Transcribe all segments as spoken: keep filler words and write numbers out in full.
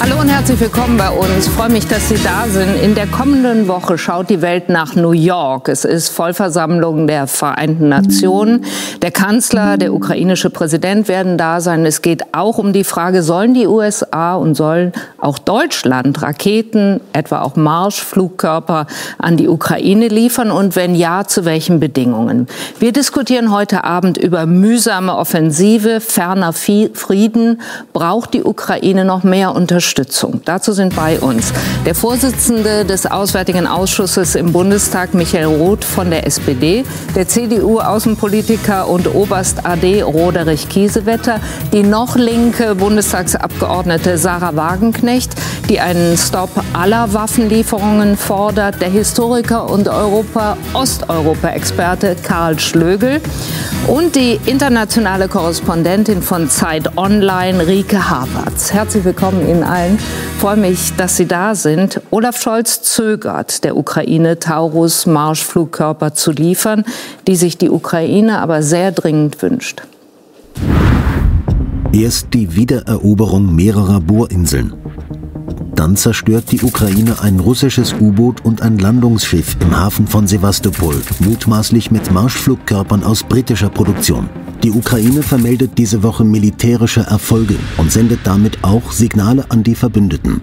Hallo und herzlich willkommen bei uns. Ich freue mich, dass Sie da sind. In der kommenden Woche schaut die Welt nach New York. Es ist Vollversammlung der Vereinten Nationen. Der Kanzler, der ukrainische Präsident werden da sein. Es geht auch um die Frage, sollen die U S A und sollen auch Deutschland Raketen, etwa auch Marschflugkörper an die Ukraine liefern? Und wenn ja, zu welchen Bedingungen? Wir diskutieren heute Abend über mühsame Offensive, ferner Frieden. Braucht die Ukraine noch mehr Unterstützung? Dazu sind bei uns der Vorsitzende des Auswärtigen Ausschusses im Bundestag, Michael Roth von der S P D, der C D U-Außenpolitiker und Oberst A D Roderich Kiesewetter, die noch linke Bundestagsabgeordnete Sarah Wagenknecht, die einen Stopp aller Waffenlieferungen fordert, der Historiker und Europa-Osteuropa-Experte Karl Schlögel und die internationale Korrespondentin von Zeit Online, Rike Havertz. Herzlich willkommen Ihnen allen. Ich freue mich, dass Sie da sind. Olaf Scholz zögert, der Ukraine Taurus-Marschflugkörper zu liefern, die sich die Ukraine aber sehr dringend wünscht. Erst die Wiedereroberung mehrerer Bohrinseln. Dann zerstört die Ukraine ein russisches U-Boot und ein Landungsschiff im Hafen von Sewastopol, mutmaßlich mit Marschflugkörpern aus britischer Produktion. Die Ukraine vermeldet diese Woche militärische Erfolge und sendet damit auch Signale an die Verbündeten.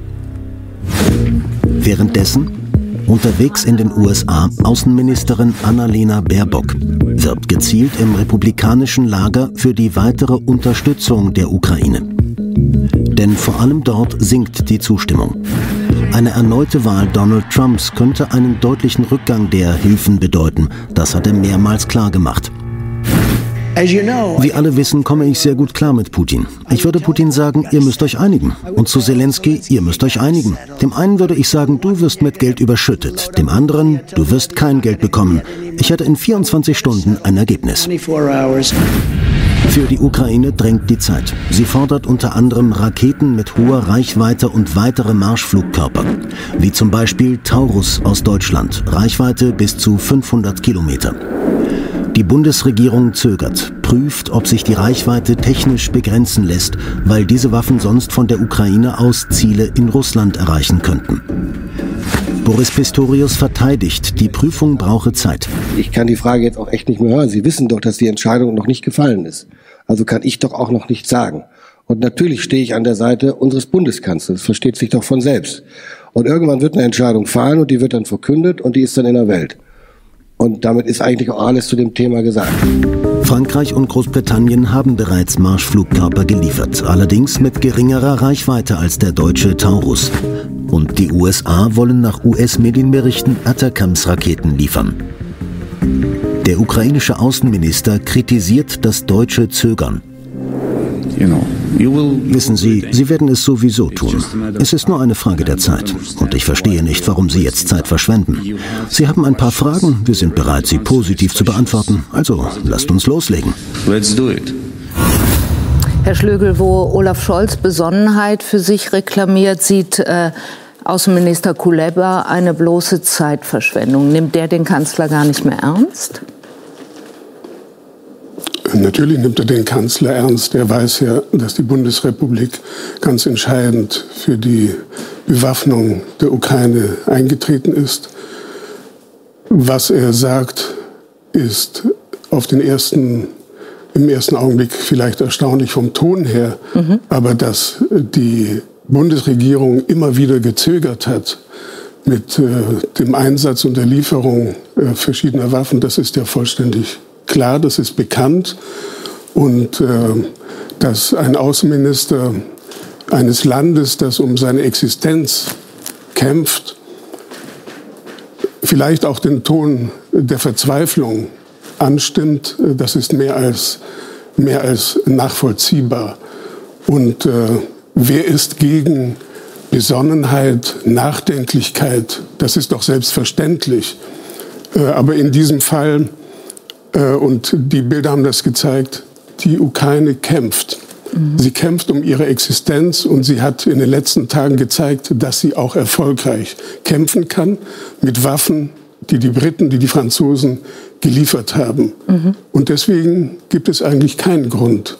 Währenddessen unterwegs in den U S A Außenministerin Annalena Baerbock wirbt gezielt im republikanischen Lager für die weitere Unterstützung der Ukraine. Denn vor allem dort sinkt die Zustimmung. Eine erneute Wahl Donald Trumps könnte einen deutlichen Rückgang der Hilfen bedeuten. Das hat er mehrmals klargemacht. Wie alle wissen, komme ich sehr gut klar mit Putin. Ich würde Putin sagen, ihr müsst euch einigen. Und zu Zelensky, ihr müsst euch einigen. Dem einen würde ich sagen, du wirst mit Geld überschüttet. Dem anderen, du wirst kein Geld bekommen. Ich hätte in vierundzwanzig Stunden ein Ergebnis. Für die Ukraine drängt die Zeit. Sie fordert unter anderem Raketen mit hoher Reichweite und weitere Marschflugkörper. Wie zum Beispiel Taurus aus Deutschland. Reichweite bis zu fünfhundert Kilometer. Die Bundesregierung zögert, prüft, ob sich die Reichweite technisch begrenzen lässt, weil diese Waffen sonst von der Ukraine aus Ziele in Russland erreichen könnten. Boris Pistorius verteidigt, die Prüfung brauche Zeit. Ich kann die Frage jetzt auch echt nicht mehr hören. Sie wissen doch, dass die Entscheidung noch nicht gefallen ist. Also kann ich doch auch noch nichts sagen. Und natürlich stehe ich an der Seite unseres Bundeskanzlers. Das versteht sich doch von selbst. Und irgendwann wird eine Entscheidung fallen und die wird dann verkündet und die ist dann in der Welt. Und damit ist eigentlich auch alles zu dem Thema gesagt. Frankreich und Großbritannien haben bereits Marschflugkörper geliefert, allerdings mit geringerer Reichweite als der deutsche Taurus. Und die U S A wollen nach U S-Medienberichten Atacams-Raketen liefern. Der ukrainische Außenminister kritisiert das deutsche Zögern. Wissen Sie, Sie werden es sowieso tun. Es ist nur eine Frage der Zeit. Und ich verstehe nicht, warum Sie jetzt Zeit verschwenden. Sie haben ein paar Fragen, wir sind bereit, sie positiv zu beantworten. Also, lasst uns loslegen. Let's do it. Herr Schlögel, wo Olaf Scholz Besonnenheit für sich reklamiert, sieht äh, Außenminister Kuleba eine bloße Zeitverschwendung. Nimmt der den Kanzler gar nicht mehr ernst? Natürlich nimmt er den Kanzler ernst. Er weiß ja, dass die Bundesrepublik ganz entscheidend für die Bewaffnung der Ukraine eingetreten ist. Was er sagt, ist auf den ersten, im ersten Augenblick vielleicht erstaunlich vom Ton her. Mhm. Aber dass die Bundesregierung immer wieder gezögert hat mit äh, dem Einsatz und der Lieferung äh, verschiedener Waffen, das ist ja vollständig klar, das ist bekannt. Und äh, dass ein Außenminister eines Landes, das um seine Existenz kämpft, vielleicht auch den Ton der Verzweiflung anstimmt, das ist mehr als, mehr als nachvollziehbar. Und äh, wer ist gegen Besonnenheit, Nachdenklichkeit? Das ist doch selbstverständlich. Äh, aber in diesem Fall, äh, und die Bilder haben das gezeigt, die Ukraine kämpft. Mhm. Sie kämpft um ihre Existenz und sie hat in den letzten Tagen gezeigt, dass sie auch erfolgreich kämpfen kann mit Waffen, die die Briten, die die Franzosen geliefert haben. Mhm. Und deswegen gibt es eigentlich keinen Grund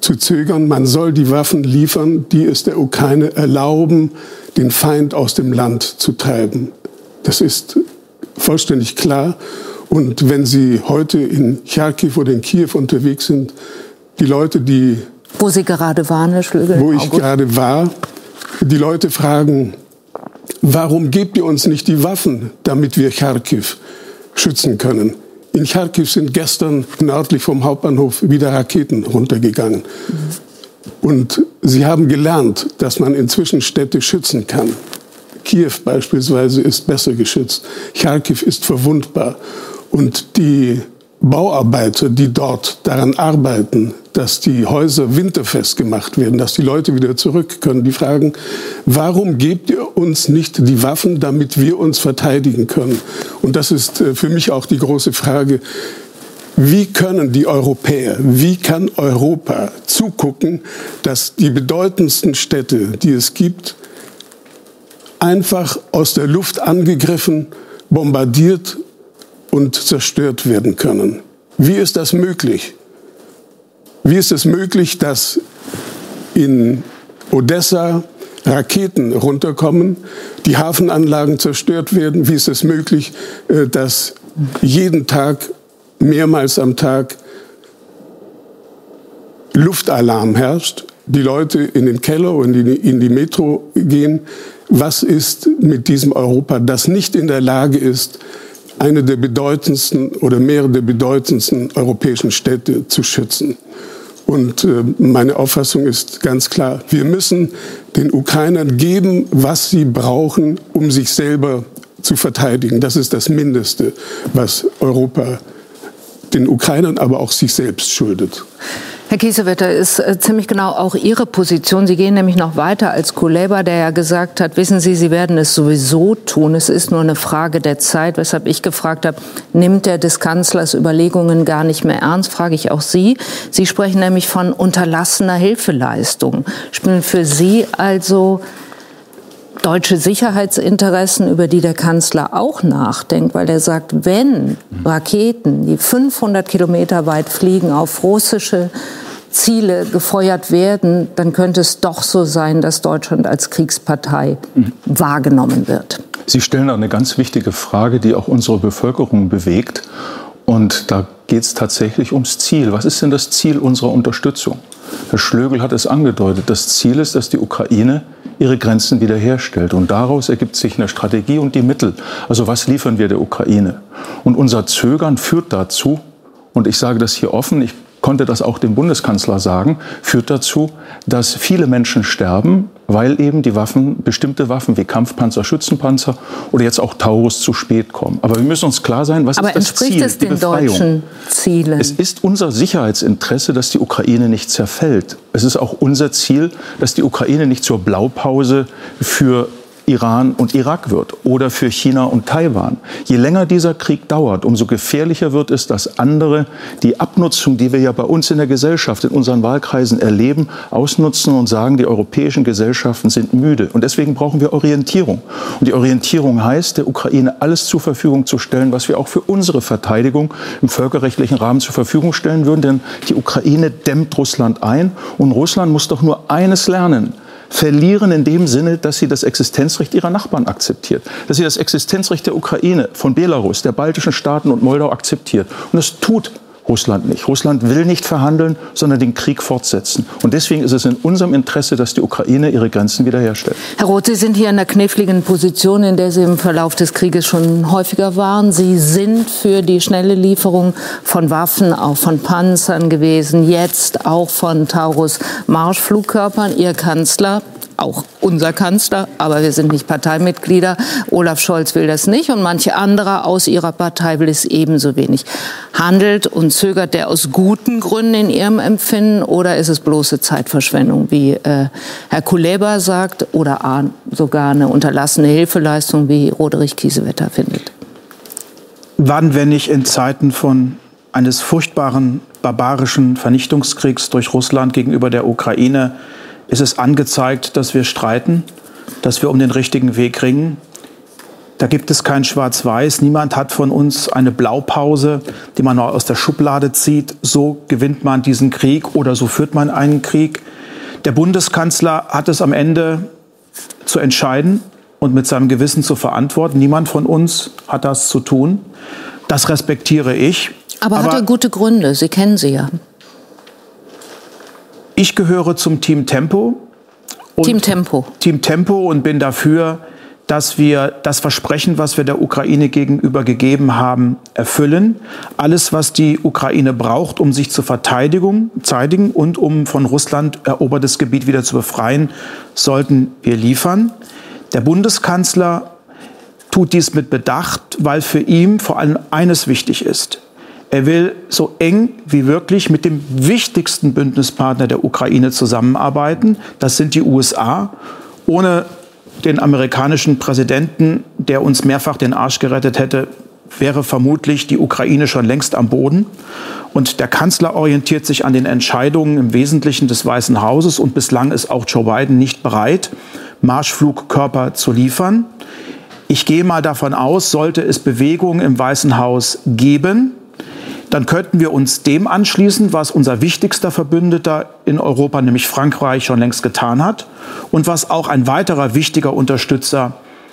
zu zögern. Man soll die Waffen liefern, die es der Ukraine erlauben, den Feind aus dem Land zu treiben. Das ist vollständig klar. Und wenn Sie heute in Charkiw oder in Kiew unterwegs sind, die Leute, die... Wo Sie gerade waren, Herr Schlögel? Wo ich gerade war, die Leute fragen, warum gebt ihr uns nicht die Waffen, damit wir Charkiw schützen können? In Charkiw sind gestern nördlich vom Hauptbahnhof wieder Raketen runtergegangen. Mhm. Und sie haben gelernt, dass man inzwischen Städte schützen kann. Kiew beispielsweise ist besser geschützt. Charkiw ist verwundbar. Und die Bauarbeiter, die dort daran arbeiten, dass die Häuser winterfest gemacht werden, dass die Leute wieder zurück können, die fragen, warum gebt ihr uns nicht die Waffen, damit wir uns verteidigen können? Und das ist für mich auch die große Frage, wie können die Europäer, wie kann Europa zugucken, dass die bedeutendsten Städte, die es gibt, einfach aus der Luft angegriffen, bombardiert und zerstört werden können? Wie ist das möglich? Wie ist es möglich, dass in Odessa Raketen runterkommen, die Hafenanlagen zerstört werden? Wie ist es möglich, dass jeden Tag, mehrmals am Tag, Luftalarm herrscht, die Leute in den Keller und in die, in die Metro gehen? Was ist mit diesem Europa, das nicht in der Lage ist, eine der bedeutendsten oder mehrere der bedeutendsten europäischen Städte zu schützen? Und äh, meine Auffassung ist ganz klar, wir müssen den Ukrainern geben, was sie brauchen, um sich selber zu verteidigen. Das ist das Mindeste, was Europa den Ukrainern, aber auch sich selbst schuldet. Herr Kiesewetter, ist äh, ziemlich genau auch Ihre Position. Sie gehen nämlich noch weiter als Kuleba, der ja gesagt hat, wissen Sie, Sie werden es sowieso tun. Es ist nur eine Frage der Zeit, weshalb ich gefragt habe, nimmt der des Kanzlers Überlegungen gar nicht mehr ernst, frage ich auch Sie. Sie sprechen nämlich von unterlassener Hilfeleistung. Spielen für Sie also deutsche Sicherheitsinteressen, über die der Kanzler auch nachdenkt, weil er sagt, wenn Raketen, die fünfhundert Kilometer weit fliegen, auf russische Ziele gefeuert werden, dann könnte es doch so sein, dass Deutschland als Kriegspartei mhm. wahrgenommen wird. Sie stellen eine ganz wichtige Frage, die auch unsere Bevölkerung bewegt. Und da geht es tatsächlich ums Ziel. Was ist denn das Ziel unserer Unterstützung? Herr Schlögel hat es angedeutet. Das Ziel ist, dass die Ukraine ihre Grenzen wiederherstellt. Und daraus ergibt sich eine Strategie und die Mittel. Also was liefern wir der Ukraine? Und unser Zögern führt dazu, und ich sage das hier offen, ich konnte das auch dem Bundeskanzler sagen, führt dazu, dass viele Menschen sterben, weil eben die Waffen, bestimmte Waffen wie Kampfpanzer, Schützenpanzer oder jetzt auch Taurus zu spät kommen. Aber wir müssen uns klar sein, was Aber ist das Ziel? Aber entspricht es den deutschen Zielen? Es ist unser Sicherheitsinteresse, dass die Ukraine nicht zerfällt. Es ist auch unser Ziel, dass die Ukraine nicht zur Blaupause für Iran und Irak wird oder für China und Taiwan. Je länger dieser Krieg dauert, umso gefährlicher wird es, dass andere die Abnutzung, die wir ja bei uns in der Gesellschaft, in unseren Wahlkreisen erleben, ausnutzen und sagen, die europäischen Gesellschaften sind müde. Und deswegen brauchen wir Orientierung. Und die Orientierung heißt, der Ukraine alles zur Verfügung zu stellen, was wir auch für unsere Verteidigung im völkerrechtlichen Rahmen zur Verfügung stellen würden. Denn die Ukraine dämmt Russland ein. Und Russland muss doch nur eines lernen: verlieren in dem Sinne, dass sie das Existenzrecht ihrer Nachbarn akzeptiert, dass sie das Existenzrecht der Ukraine, von Belarus, der baltischen Staaten und Moldau akzeptiert. Und das tut Russland nicht. Russland will nicht verhandeln, sondern den Krieg fortsetzen. Und deswegen ist es in unserem Interesse, dass die Ukraine ihre Grenzen wiederherstellt. Herr Roth, Sie sind hier in einer kniffligen Position, in der Sie im Verlauf des Krieges schon häufiger waren. Sie sind für die schnelle Lieferung von Waffen, auch von Panzern gewesen, jetzt auch von Taurus-Marschflugkörpern. Ihr Kanzler, auch unser Kanzler, aber wir sind nicht Parteimitglieder, Olaf Scholz will das nicht und manche andere aus ihrer Partei will es ebenso wenig. Handelt und zögert der aus guten Gründen in Ihrem Empfinden oder ist es bloße Zeitverschwendung, wie äh, Herr Kuleba sagt, oder ah, sogar eine unterlassene Hilfeleistung, wie Roderich Kiesewetter findet? Wann, wenn nicht in Zeiten von eines furchtbaren, barbarischen Vernichtungskriegs durch Russland gegenüber der Ukraine, ist es angezeigt, dass wir streiten, dass wir um den richtigen Weg ringen. Da gibt es kein Schwarz-Weiß. Niemand hat von uns eine Blaupause, die man noch aus der Schublade zieht. So gewinnt man diesen Krieg oder so führt man einen Krieg. Der Bundeskanzler hat es am Ende zu entscheiden und mit seinem Gewissen zu verantworten. Niemand von uns hat das zu tun. Das respektiere ich. Aber, Aber hat er gute Gründe? Sie kennen sie ja. Ich gehöre zum Team Tempo. Team Tempo. Team Tempo und bin dafür, dass wir das Versprechen, was wir der Ukraine gegenüber gegeben haben, erfüllen. Alles, was die Ukraine braucht, um sich zur Verteidigung zeigen und um von Russland erobertes Gebiet wieder zu befreien, sollten wir liefern. Der Bundeskanzler tut dies mit Bedacht, weil für ihn vor allem eines wichtig ist. Er will so eng wie wirklich mit dem wichtigsten Bündnispartner der Ukraine zusammenarbeiten. Das sind die U S A. Ohne den amerikanischen Präsidenten, der uns mehrfach den Arsch gerettet hätte, wäre vermutlich die Ukraine schon längst am Boden. Und der Kanzler orientiert sich an den Entscheidungen im Wesentlichen des Weißen Hauses. Und bislang ist auch Joe Biden nicht bereit, Marschflugkörper zu liefern. Ich gehe mal davon aus, sollte es Bewegungen im Weißen Haus geben, dann könnten wir uns dem anschließen, was unser wichtigster Verbündeter in Europa, nämlich Frankreich, schon längst getan hat und was auch ein weiterer wichtiger Unterstützer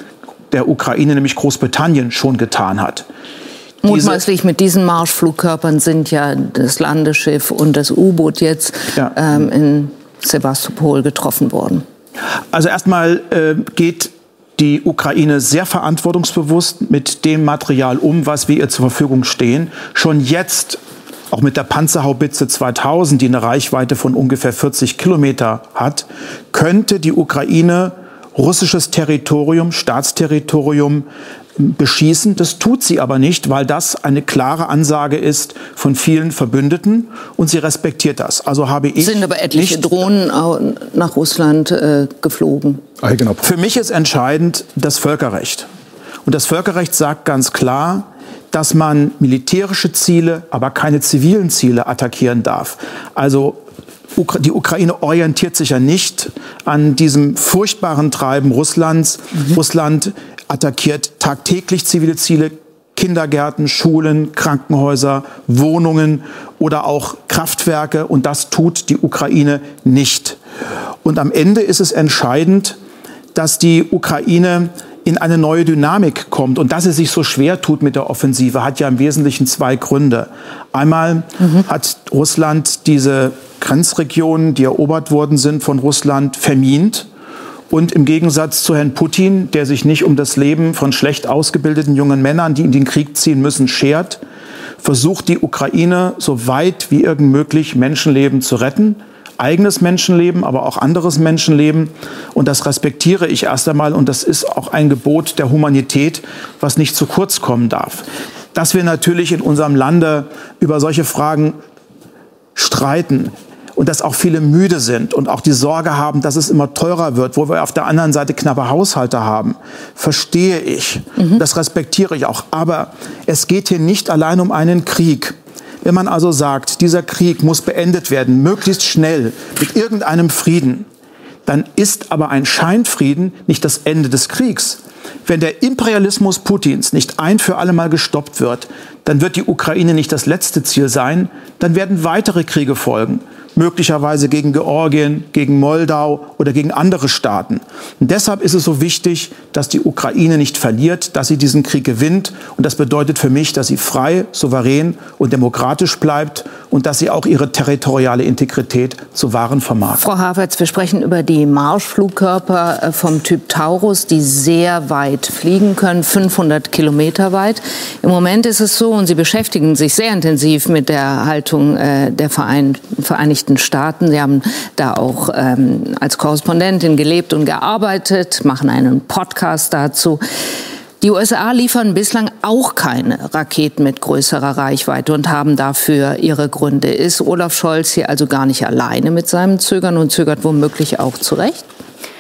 der Ukraine, nämlich Großbritannien, schon getan hat. Mutmaßlich mit diesen Marschflugkörpern sind ja das Landesschiff und das U-Boot jetzt ja. ähm, in Sewastopol getroffen worden. Also erstmal äh, geht die Ukraine sehr verantwortungsbewusst mit dem Material um, was wir ihr zur Verfügung stehen. Schon jetzt, auch mit der Panzerhaubitze zweitausend, die eine Reichweite von ungefähr vierzig Kilometer hat, könnte die Ukraine russisches Territorium, Staatsterritorium beschießen. Das tut sie aber nicht, weil das eine klare Ansage ist von vielen Verbündeten und sie respektiert das. Also habe ich sind aber etliche Drohnen nach Russland äh, geflogen. Genau. Für mich ist entscheidend das Völkerrecht. Und das Völkerrecht sagt ganz klar, dass man militärische Ziele, aber keine zivilen Ziele attackieren darf. Also die Ukraine orientiert sich ja nicht an diesem furchtbaren Treiben Russlands. Mhm. Russland attackiert tagtäglich zivile Ziele, Kindergärten, Schulen, Krankenhäuser, Wohnungen oder auch Kraftwerke. Und das tut die Ukraine nicht. Und am Ende ist es entscheidend, dass die Ukraine in eine neue Dynamik kommt. Und dass sie sich so schwer tut mit der Offensive, hat ja im Wesentlichen zwei Gründe. Einmal mhm. hat Russland diese Grenzregionen, die erobert worden sind von Russland, vermint. Und im Gegensatz zu Herrn Putin, der sich nicht um das Leben von schlecht ausgebildeten jungen Männern, die in den Krieg ziehen müssen, schert, versucht die Ukraine so weit wie irgend möglich Menschenleben zu retten. Eigenes Menschenleben, aber auch anderes Menschenleben. Und das respektiere ich erst einmal. Und das ist auch ein Gebot der Humanität, was nicht zu kurz kommen darf. Dass wir natürlich in unserem Lande über solche Fragen streiten und dass auch viele müde sind und auch die Sorge haben, dass es immer teurer wird, wo wir auf der anderen Seite knappe Haushalte haben, verstehe ich. Mhm. Das respektiere ich auch. Aber es geht hier nicht allein um einen Krieg. Wenn man also sagt, dieser Krieg muss beendet werden, möglichst schnell, mit irgendeinem Frieden, dann ist aber ein Scheinfrieden nicht das Ende des Kriegs. Wenn der Imperialismus Putins nicht ein für alle Mal gestoppt wird, dann wird die Ukraine nicht das letzte Ziel sein, dann werden weitere Kriege folgen. Möglicherweise gegen Georgien, gegen Moldau oder gegen andere Staaten. Und deshalb ist es so wichtig, dass die Ukraine nicht verliert, dass sie diesen Krieg gewinnt. Und das bedeutet für mich, dass sie frei, souverän und demokratisch bleibt und dass sie auch ihre territoriale Integrität zu wahren vermag. Frau Havertz, wir sprechen über die Marschflugkörper vom Typ Taurus, die sehr weit fliegen können, fünfhundert Kilometer weit. Im Moment ist es so, und Sie beschäftigen sich sehr intensiv mit der Haltung äh, der Verein, Vereinigten Staaten. Sie haben da auch ähm, als Korrespondentin gelebt und gearbeitet, machen einen Podcast dazu. Die U S A liefern bislang auch keine Raketen mit größerer Reichweite und haben dafür ihre Gründe. Ist Olaf Scholz hier also gar nicht alleine mit seinem Zögern und zögert womöglich auch zu Recht?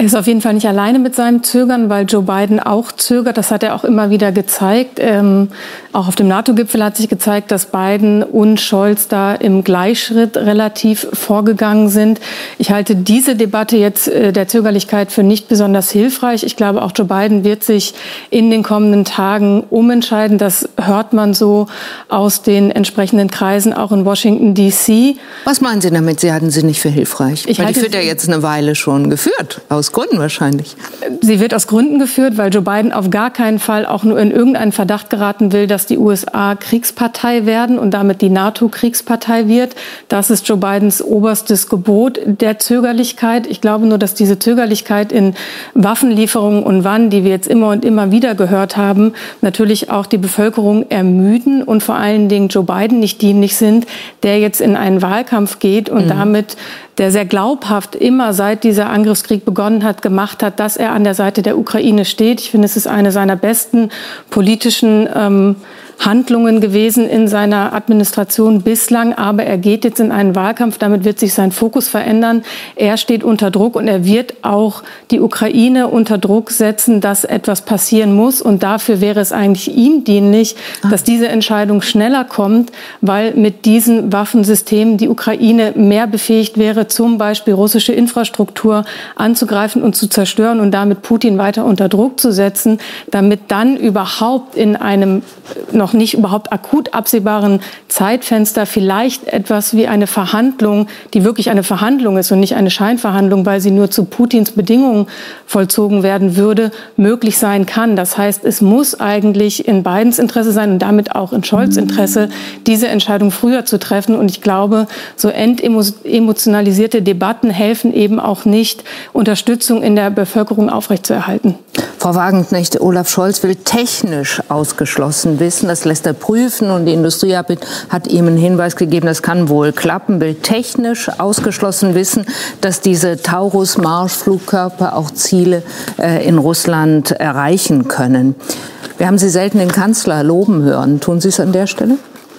Er ist auf jeden Fall nicht alleine mit seinem Zögern, weil Joe Biden auch zögert. Das hat er auch immer wieder gezeigt. Ähm, auch auf dem NATO-Gipfel hat sich gezeigt, dass Biden und Scholz da im Gleichschritt relativ vorgegangen sind. Ich halte diese Debatte jetzt äh, der Zögerlichkeit für nicht besonders hilfreich. Ich glaube, auch Joe Biden wird sich in den kommenden Tagen umentscheiden. Das hört man so aus den entsprechenden Kreisen, auch in Washington D C. Was meinen Sie damit? Sie halten sie nicht für hilfreich? Ich Weil halte die wird ja jetzt eine Weile schon geführt. Aus Gründen wahrscheinlich. Sie wird aus Gründen geführt, weil Joe Biden auf gar keinen Fall auch nur in irgendeinen Verdacht geraten will, dass die U S A Kriegspartei werden und damit die NATO Kriegspartei wird. Das ist Joe Bidens oberstes Gebot der Zögerlichkeit. Ich glaube nur, dass diese Zögerlichkeit in Waffenlieferungen und wann, die wir jetzt immer und immer wieder gehört haben, natürlich auch die Bevölkerung ermüden und vor allen Dingen Joe Biden nicht dienlich sind, der jetzt in einen Wahlkampf geht und mhm. damit der sehr glaubhaft immer seit dieser Angriffskrieg begonnen hat, gemacht hat, dass er an der Seite der Ukraine steht. Ich finde, es ist eine seiner besten politischen ähm, Handlungen gewesen in seiner Administration bislang. Aber er geht jetzt in einen Wahlkampf, damit wird sich sein Fokus verändern. Er steht unter Druck und er wird auch die Ukraine unter Druck setzen, dass etwas passieren muss. Und dafür wäre es eigentlich ihm dienlich, dass diese Entscheidung schneller kommt, weil mit diesen Waffensystemen die Ukraine mehr befähigt wäre, zum Beispiel russische Infrastruktur anzugreifen und zu zerstören und damit Putin weiter unter Druck zu setzen, damit dann überhaupt in einem noch nicht überhaupt akut absehbaren Zeitfenster vielleicht etwas wie eine Verhandlung, die wirklich eine Verhandlung ist und nicht eine Scheinverhandlung, weil sie nur zu Putins Bedingungen vollzogen werden würde, möglich sein kann. Das heißt, es muss eigentlich in Bidens Interesse sein und damit auch in Scholz' Interesse, diese Entscheidung früher zu treffen. Und ich glaube, so entemotionalisierte Debatten helfen eben auch nicht, Unterstützung in der Bevölkerung aufrechtzuerhalten. Frau Wagenknecht, Olaf Scholz will technisch ausgeschlossen wissen. Das lässt er prüfen und die Industrie hat ihm einen Hinweis gegeben, das kann wohl klappen. Will technisch ausgeschlossen wissen, dass diese Taurus-Marschflugkörper auch Ziele äh, in Russland erreichen können. Wir haben Sie selten den Kanzler loben hören. Tun Sie es an der Stelle?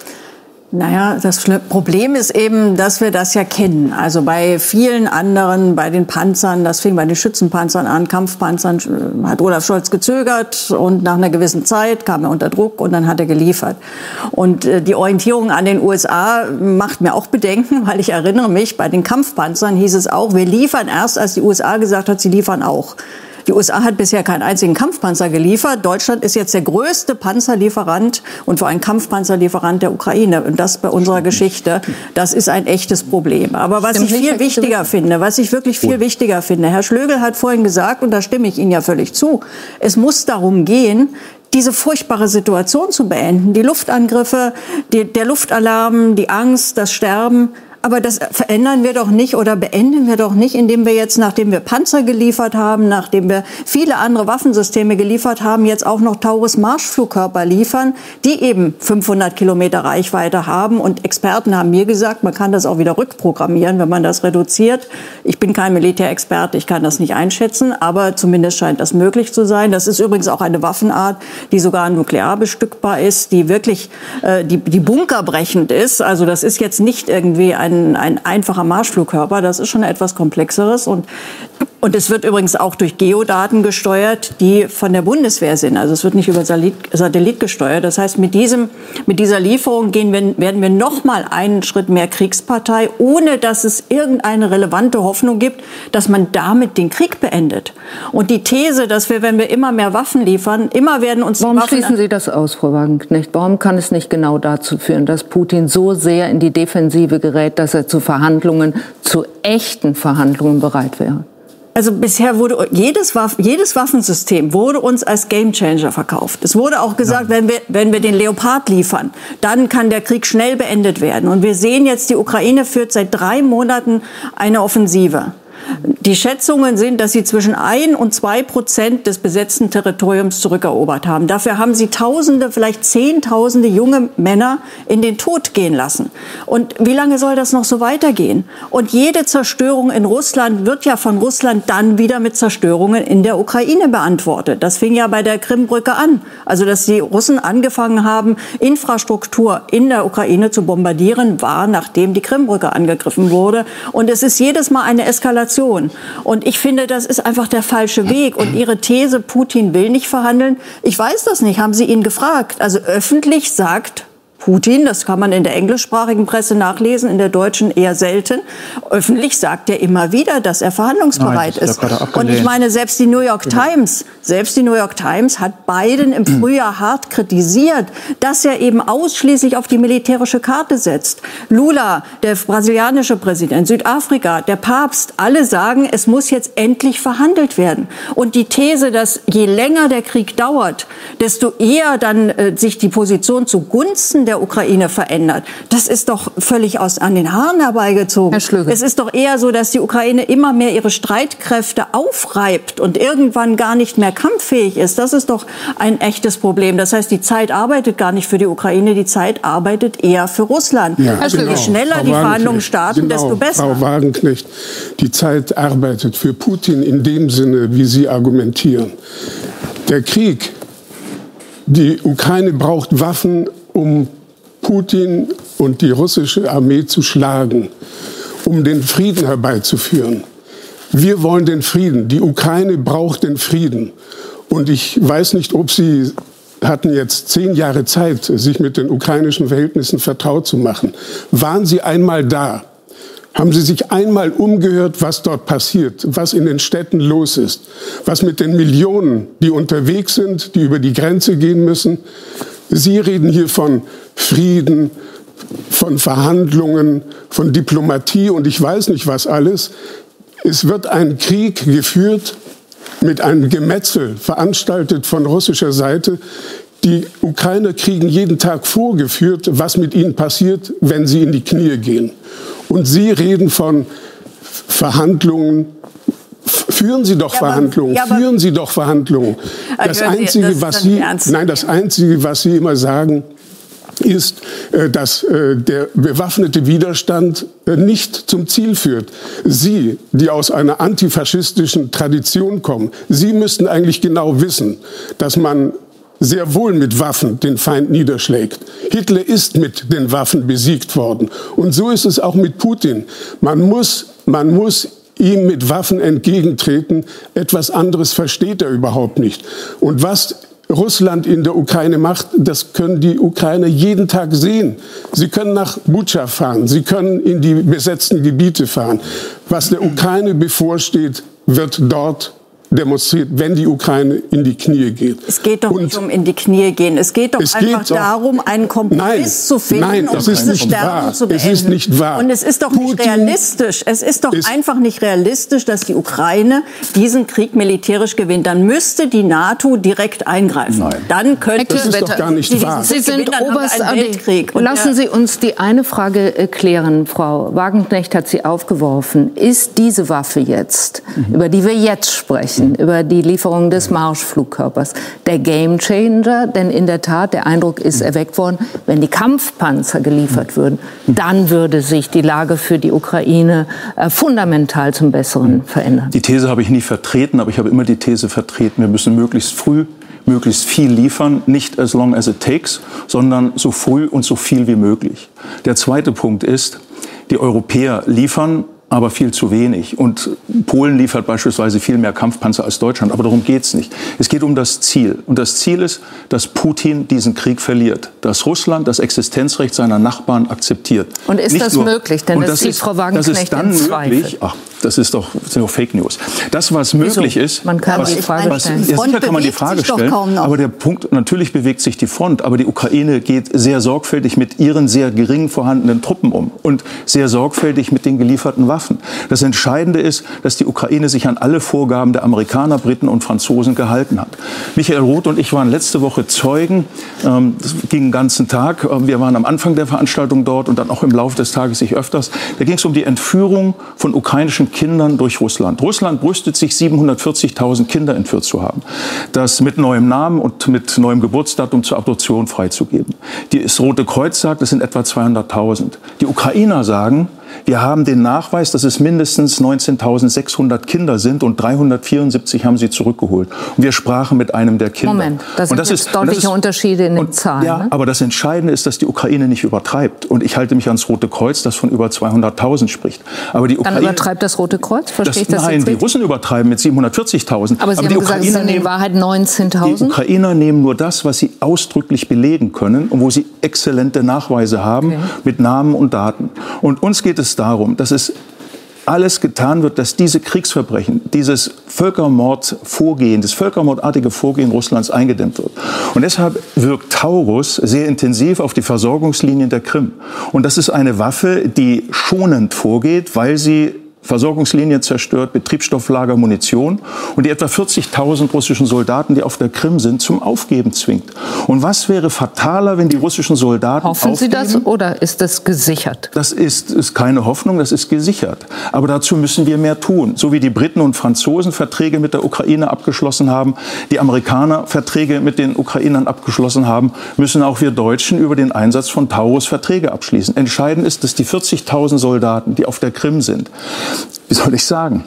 Naja, das Problem ist eben, dass wir das ja kennen. Also bei vielen anderen, bei den Panzern, das fing bei den Schützenpanzern an, Kampfpanzern, hat Olaf Scholz gezögert und nach einer gewissen Zeit kam er unter Druck und dann hat er geliefert. Und die Orientierung an den U S A macht mir auch Bedenken, weil ich erinnere mich, bei den Kampfpanzern hieß es auch, wir liefern erst, als die U S A gesagt hat, sie liefern auch. Die U S A hat bisher keinen einzigen Kampfpanzer geliefert. Deutschland ist jetzt der größte Panzerlieferant und vor allem Kampfpanzerlieferant der Ukraine. Und das bei unserer Geschichte, das ist ein echtes Problem. Aber was ich viel wichtiger finde, was ich wirklich viel wichtiger finde, Herr Schlögel hat vorhin gesagt, und da stimme ich Ihnen ja völlig zu, es muss darum gehen, diese furchtbare Situation zu beenden. Die Luftangriffe, die, der Luftalarm, die Angst, das Sterben. Aber das verändern wir doch nicht oder beenden wir doch nicht, indem wir jetzt, nachdem wir Panzer geliefert haben, nachdem wir viele andere Waffensysteme geliefert haben, jetzt auch noch Taurus-Marschflugkörper liefern, die eben fünfhundert Kilometer Reichweite haben. Und Experten haben mir gesagt, man kann das auch wieder rückprogrammieren, wenn man das reduziert. Ich bin kein Militärexperte, ich kann das nicht einschätzen, aber zumindest scheint das möglich zu sein. Das ist übrigens auch eine Waffenart, die sogar nuklear bestückbar ist, die wirklich äh, die, die bunkerbrechend ist. Also das ist jetzt nicht irgendwie ein Ein, ein einfacher Marschflugkörper, das ist schon etwas Komplexeres. Und, und es wird übrigens auch durch Geodaten gesteuert, die von der Bundeswehr sind. Also es wird nicht über Satellit, Satellit gesteuert. Das heißt, mit, diesem, mit dieser Lieferung gehen wir, werden wir noch mal einen Schritt mehr Kriegspartei, ohne dass es irgendeine relevante Hoffnung gibt, dass man damit den Krieg beendet. Und die These, dass wir, wenn wir immer mehr Waffen liefern, immer werden uns... Warum Waffen schließen Sie das aus, Frau Wagenknecht? Warum kann es nicht genau dazu führen, dass Putin so sehr in die Defensive gerät, dass er zu Verhandlungen, zu echten Verhandlungen bereit wäre? Also bisher wurde jedes, Waff, jedes Waffensystem wurde uns als Gamechanger verkauft. Es wurde auch gesagt, ja. wenn wir, wenn wir den Leopard liefern, dann kann der Krieg schnell beendet werden. Und wir sehen jetzt, die Ukraine führt seit drei Monaten eine Offensive. Die Schätzungen sind, dass sie zwischen ein und zwei Prozent des besetzten Territoriums zurückerobert haben. Dafür haben sie Tausende, vielleicht Zehntausende junge Männer in den Tod gehen lassen. Und wie lange soll das noch so weitergehen? Und jede Zerstörung in Russland wird ja von Russland dann wieder mit Zerstörungen in der Ukraine beantwortet. Das fing ja bei der Krimbrücke an. Also, dass die Russen angefangen haben, Infrastruktur in der Ukraine zu bombardieren, war, nachdem die Krimbrücke angegriffen wurde. Und es ist jedes Mal eine Eskalation Eskalation. Und ich finde, das ist einfach der falsche Weg. Und Ihre These, Putin will nicht verhandeln, ich weiß das nicht. Haben Sie ihn gefragt? Also öffentlich sagt Putin, das kann man in der englischsprachigen Presse nachlesen, in der deutschen eher selten. Öffentlich sagt er immer wieder, dass er verhandlungsbereit Nein, ist. Und ich meine, selbst die New York Times, selbst die New York Times hat Biden im Frühjahr hart kritisiert, dass er eben ausschließlich auf die militärische Karte setzt. Lula, der brasilianische Präsident, Südafrika, der Papst, alle sagen, es muss jetzt endlich verhandelt werden. Und die These, dass je länger der Krieg dauert, desto eher dann äh, sich die Position zugunsten der der Ukraine verändert. Das ist doch völlig aus an den Haaren herbeigezogen. Es ist doch eher so, dass die Ukraine immer mehr ihre Streitkräfte aufreibt und irgendwann gar nicht mehr kampffähig ist. Das ist doch ein echtes Problem. Das heißt, die Zeit arbeitet gar nicht für die Ukraine, die Zeit arbeitet eher für Russland. Ja, also genau. Je schneller Frau die Verhandlungen starten, genau, desto besser. Frau Wagenknecht, die Zeit arbeitet für Putin in dem Sinne, wie Sie argumentieren. Der Krieg, die Ukraine braucht Waffen, um Putin und die russische Armee zu schlagen, um den Frieden herbeizuführen. Wir wollen den Frieden. Die Ukraine braucht den Frieden. Und ich weiß nicht, ob Sie hatten jetzt zehn Jahre Zeit, sich mit den ukrainischen Verhältnissen vertraut zu machen. Waren Sie einmal da? Haben Sie sich einmal umgehört, was dort passiert, was in den Städten los ist, was mit den Millionen, die unterwegs sind, die über die Grenze gehen müssen? Sie reden hier von Frieden, von Verhandlungen, von Diplomatie und ich weiß nicht was alles. Es wird ein Krieg geführt mit einem Gemetzel, veranstaltet von russischer Seite. Die Ukrainer kriegen jeden Tag vorgeführt, was mit ihnen passiert, wenn sie in die Knie gehen. Und Sie reden von Verhandlungen. Führen Sie doch ja, Verhandlungen, ja, führen Sie doch Verhandlungen. Das Einzige, das was Sie, nein, das Einzige, was Sie immer sagen, ist, dass der bewaffnete Widerstand nicht zum Ziel führt. Sie, die aus einer antifaschistischen Tradition kommen, Sie müssten eigentlich genau wissen, dass man sehr wohl mit Waffen den Feind niederschlägt. Hitler ist mit den Waffen besiegt worden. Und so ist es auch mit Putin. Man muss, man muss ihm mit Waffen entgegentreten. Etwas anderes versteht er überhaupt nicht. Und was Russland in der Ukraine macht, das können die Ukrainer jeden Tag sehen. Sie können nach Butscha fahren, sie können in die besetzten Gebiete fahren. Was der Ukraine bevorsteht, wird dort demonstriert, wenn die Ukraine in die Knie geht. Es geht doch und nicht um in die Knie gehen. Es geht doch es einfach geht darum, einen Kompromiss nein, zu finden, nein, das um ist diese nicht Sterben wahr. zu beenden. Es ist nicht wahr. Und es ist doch Putin nicht realistisch. Es ist doch ist einfach nicht realistisch, dass die Ukraine diesen Krieg militärisch gewinnt. Dann müsste die NATO direkt eingreifen. Nein. Dann könnte das ist doch gar nicht wahr. Sie sind Oberst. Lassen Sie uns die eine Frage klären, Frau Wagenknecht hat sie aufgeworfen. Ist diese Waffe jetzt, mhm. über die wir jetzt sprechen, über die Lieferung des Marschflugkörpers, der Gamechanger, denn in der Tat, der Eindruck ist erweckt worden, wenn die Kampfpanzer geliefert würden, dann würde sich die Lage für die Ukraine äh, fundamental zum Besseren verändern. Die These habe ich nie vertreten, aber ich habe immer die These vertreten, wir müssen möglichst früh möglichst viel liefern, nicht as long as it takes, sondern so früh und so viel wie möglich. Der zweite Punkt ist, die Europäer liefern, aber viel zu wenig. Und Polen liefert beispielsweise viel mehr Kampfpanzer als Deutschland. Aber darum geht es nicht. Es geht um das Ziel. Und das Ziel ist, dass Putin diesen Krieg verliert. Dass Russland das Existenzrecht seiner Nachbarn akzeptiert. Und ist nicht das nur, möglich? Denn das, das sieht Frau Wagenknecht das ist dann in Zweifel. Möglich, ach, das ist doch, das sind doch Fake News. Das, was möglich Wieso? ist... Man kann was, die Frage was, stellen. Ja, sicher kann man die Frage stellen. Aber der Punkt, natürlich bewegt sich die Front. Aber die Ukraine geht sehr sorgfältig mit ihren sehr gering vorhandenen Truppen um. Und sehr sorgfältig mit den gelieferten Waffen. Das Entscheidende ist, dass die Ukraine sich an alle Vorgaben der Amerikaner, Briten und Franzosen gehalten hat. Michael Roth und ich waren letzte Woche Zeugen. Ähm, das ging den ganzen Tag. Wir waren am Anfang der Veranstaltung dort und dann auch im Laufe des Tages sich öfters. Da ging es um die Entführung von ukrainischen Kindern durch Russland. Russland brüstet sich, siebenhundertvierzigtausend Kinder entführt zu haben. Das mit neuem Namen und mit neuem Geburtsdatum zur Adoption freizugeben. Das Rote Kreuz sagt, es sind etwa zweihunderttausend. Die Ukrainer sagen, Wir haben den Nachweis, dass es mindestens neunzehntausendsechshundert Kinder sind und dreihundertvierundsiebzig haben sie zurückgeholt. Und wir sprachen mit einem der Kinder. Moment, das sind und das jetzt ist, deutliche das ist, Unterschiede in den und, Zahlen. Ja, ne? aber das Entscheidende ist, dass die Ukraine nicht übertreibt. Und ich halte mich ans Rote Kreuz, das von über zweihunderttausend spricht. Aber die Ukraine, Dann übertreibt das Rote Kreuz? Verstehe ich das Nein, jetzt die richtig? Russen übertreiben mit siebenhundertvierzigtausend. Aber Sie aber haben die gesagt, es Ukrainer sind in nehmen, Wahrheit neunzehntausend? Die Ukrainer nehmen nur das, was sie ausdrücklich belegen können und wo sie exzellente Nachweise haben, okay, mit Namen und Daten. Und uns geht es darum, dass es alles getan wird, dass diese Kriegsverbrechen, dieses Völkermordvorgehen, das völkermordartige Vorgehen Russlands eingedämmt wird. Und deshalb wirkt Taurus sehr intensiv auf die Versorgungslinien der Krim. Und das ist eine Waffe, die schonend vorgeht, weil sie Versorgungslinien zerstört, Betriebsstofflager, Munition und die etwa vierzigtausend russischen Soldaten, die auf der Krim sind, zum Aufgeben zwingt. Und was wäre fataler, wenn die russischen Soldaten Hoffen aufgeben? Sie das oder ist das gesichert? Das ist, ist keine Hoffnung, das ist gesichert. Aber dazu müssen wir mehr tun. So wie die Briten und Franzosen Verträge mit der Ukraine abgeschlossen haben, die Amerikaner Verträge mit den Ukrainern abgeschlossen haben, müssen auch wir Deutschen über den Einsatz von Taurus Verträge abschließen. Entscheidend ist, dass die vierzigtausend Soldaten, die auf der Krim sind, wie soll ich sagen,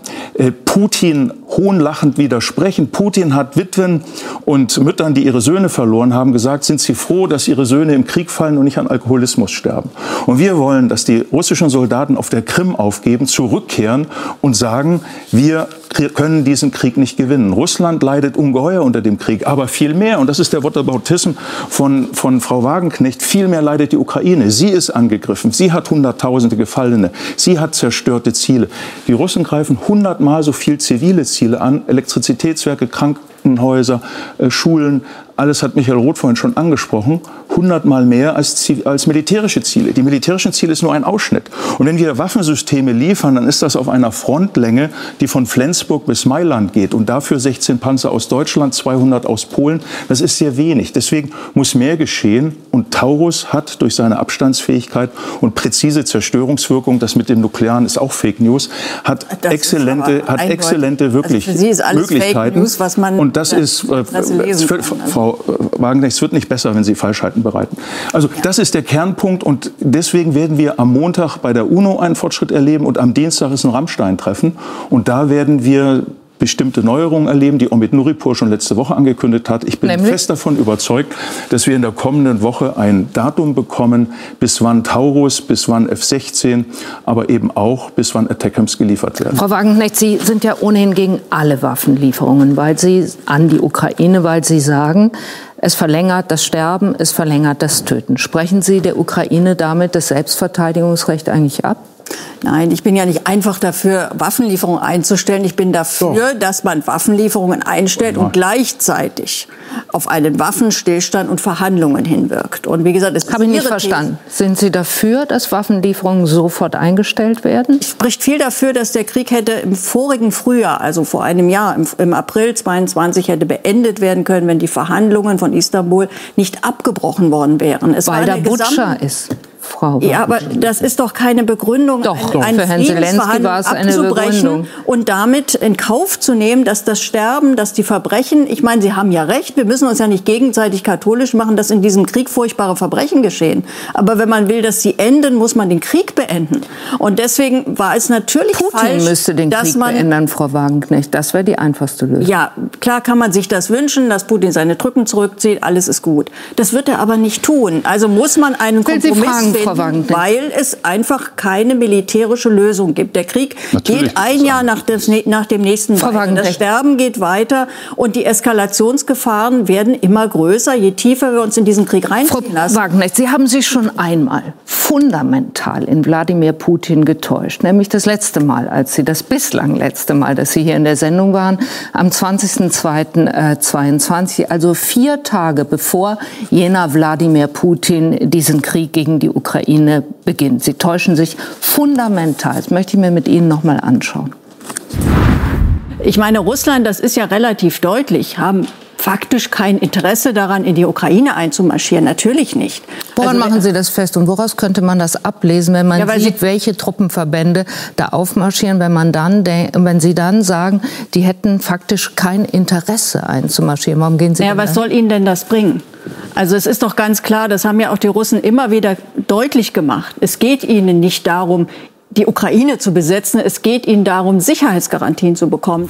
Putin hohnlachend widersprechen. Putin hat Witwen und Müttern, die ihre Söhne verloren haben, gesagt, sind sie froh, dass ihre Söhne im Krieg fallen und nicht an Alkoholismus sterben. Und wir wollen, dass die russischen Soldaten auf der Krim aufgeben, zurückkehren und sagen, wir können diesen Krieg nicht gewinnen. Russland leidet ungeheuer unter dem Krieg, aber viel mehr, und das ist der Whataboutism von, von Frau Wagenknecht, viel mehr leidet die Ukraine. Sie ist angegriffen, sie hat Hunderttausende Gefallene, sie hat zerstörte Ziele. Die Russen greifen hundertmal so viel zivile Ziele an, Elektrizitätswerke, Krankenhäuser, äh, Schulen, alles hat Michael Roth vorhin schon angesprochen, hundertmal mehr als, als militärische Ziele. Die militärischen Ziele ist nur ein Ausschnitt. Und wenn wir Waffensysteme liefern, dann ist das auf einer Frontlänge, die von Flensburg bis Mailand geht. Und dafür sechzehn Panzer aus Deutschland, zweihundert aus Polen. Das ist sehr wenig. Deswegen muss mehr geschehen. Und Taurus hat durch seine Abstandsfähigkeit und präzise Zerstörungswirkung, das mit dem Nuklearen ist auch Fake News, hat das exzellente, hat exzellente wirklich also für Sie ist alles Möglichkeiten. Fake News, was man und das ist, äh, für, Frau Wagenknecht, es wird nicht besser, wenn Sie Falschheiten bereiten. Also ja, das ist der Kernpunkt und deswegen werden wir am Montag bei der UNO einen Fortschritt erleben und am Dienstag ist ein Rammstein-Treffen und da werden wir bestimmte Neuerungen erleben, die Omid Nuripur schon letzte Woche angekündigt hat. Ich bin Nämlich? fest davon überzeugt, dass wir in der kommenden Woche ein Datum bekommen, bis wann Taurus, bis wann F sechzehn, aber eben auch, bis wann Attackams geliefert werden. Frau Wagenknecht, Sie sind ja ohnehin gegen alle Waffenlieferungen, weil Sie an die Ukraine, weil Sie sagen, es verlängert das Sterben, es verlängert das Töten. Sprechen Sie der Ukraine damit das Selbstverteidigungsrecht eigentlich ab? Nein, ich bin ja nicht einfach dafür, Waffenlieferungen einzustellen. Ich bin dafür, Doch. dass man Waffenlieferungen einstellt und gleichzeitig auf einen Waffenstillstand und Verhandlungen hinwirkt. Und wie gesagt, es habe ich nicht verstanden. Sind Sie dafür, dass Waffenlieferungen sofort eingestellt werden? Es spricht viel dafür, dass der Krieg hätte im vorigen Frühjahr, also vor einem Jahr, im, im April zweiundzwanzig, hätte beendet werden können, wenn die Verhandlungen von Istanbul nicht abgebrochen worden wären. Es Weil war da Butscha ist. Frau ja, aber das ist doch keine Begründung, doch, ein, für Herrn Zelensky war es eine Begründung. Und damit in Kauf zu nehmen, dass das Sterben, dass die Verbrechen, ich meine, Sie haben ja recht, wir müssen uns ja nicht gegenseitig katholisch machen, dass in diesem Krieg furchtbare Verbrechen geschehen. Aber wenn man will, dass sie enden, muss man den Krieg beenden. Und deswegen war es natürlich Putin falsch, müsste den dass Krieg man, beenden, Frau Wagenknecht. Das wäre die einfachste Lösung. Ja, klar kann man sich das wünschen, dass Putin seine Truppen zurückzieht, alles ist gut. Das wird er aber nicht tun. Also muss man einen Kompromiss fragen, finden, weil es einfach keine militärische Lösung gibt. Der Krieg Natürlich geht ein Jahr nach, des, nach dem nächsten Frau weiter. Das Sterben geht weiter und die Eskalationsgefahren werden immer größer, je tiefer wir uns in diesen Krieg reinziehen lassen. Frau Wagenknecht, Sie haben sich schon einmal fundamental in Wladimir Putin getäuscht. Nämlich das letzte Mal, als Sie, das bislang letzte Mal, dass Sie hier in der Sendung waren, am zwanzigsten zweiten zweiundzwanzig, also vier Tage bevor jener Wladimir Putin diesen Krieg gegen die Ukraine beginnt. Sie täuschen sich fundamental. Das möchte ich mir mit Ihnen noch mal anschauen. Ich meine, Russland, das ist ja relativ deutlich, haben faktisch kein Interesse daran, in die Ukraine einzumarschieren. Natürlich nicht. Woran also, machen Sie das fest und woraus könnte man das ablesen, wenn man ja, sieht, welche Truppenverbände da aufmarschieren, wenn man dann, wenn Sie dann sagen, die hätten faktisch kein Interesse einzumarschieren? Warum gehen Sie Ja, was soll Ihnen denn das bringen? Also es ist doch ganz klar, das haben ja auch die Russen immer wieder deutlich gemacht. Es geht ihnen nicht darum, die Ukraine zu besetzen. Es geht ihnen darum, Sicherheitsgarantien zu bekommen.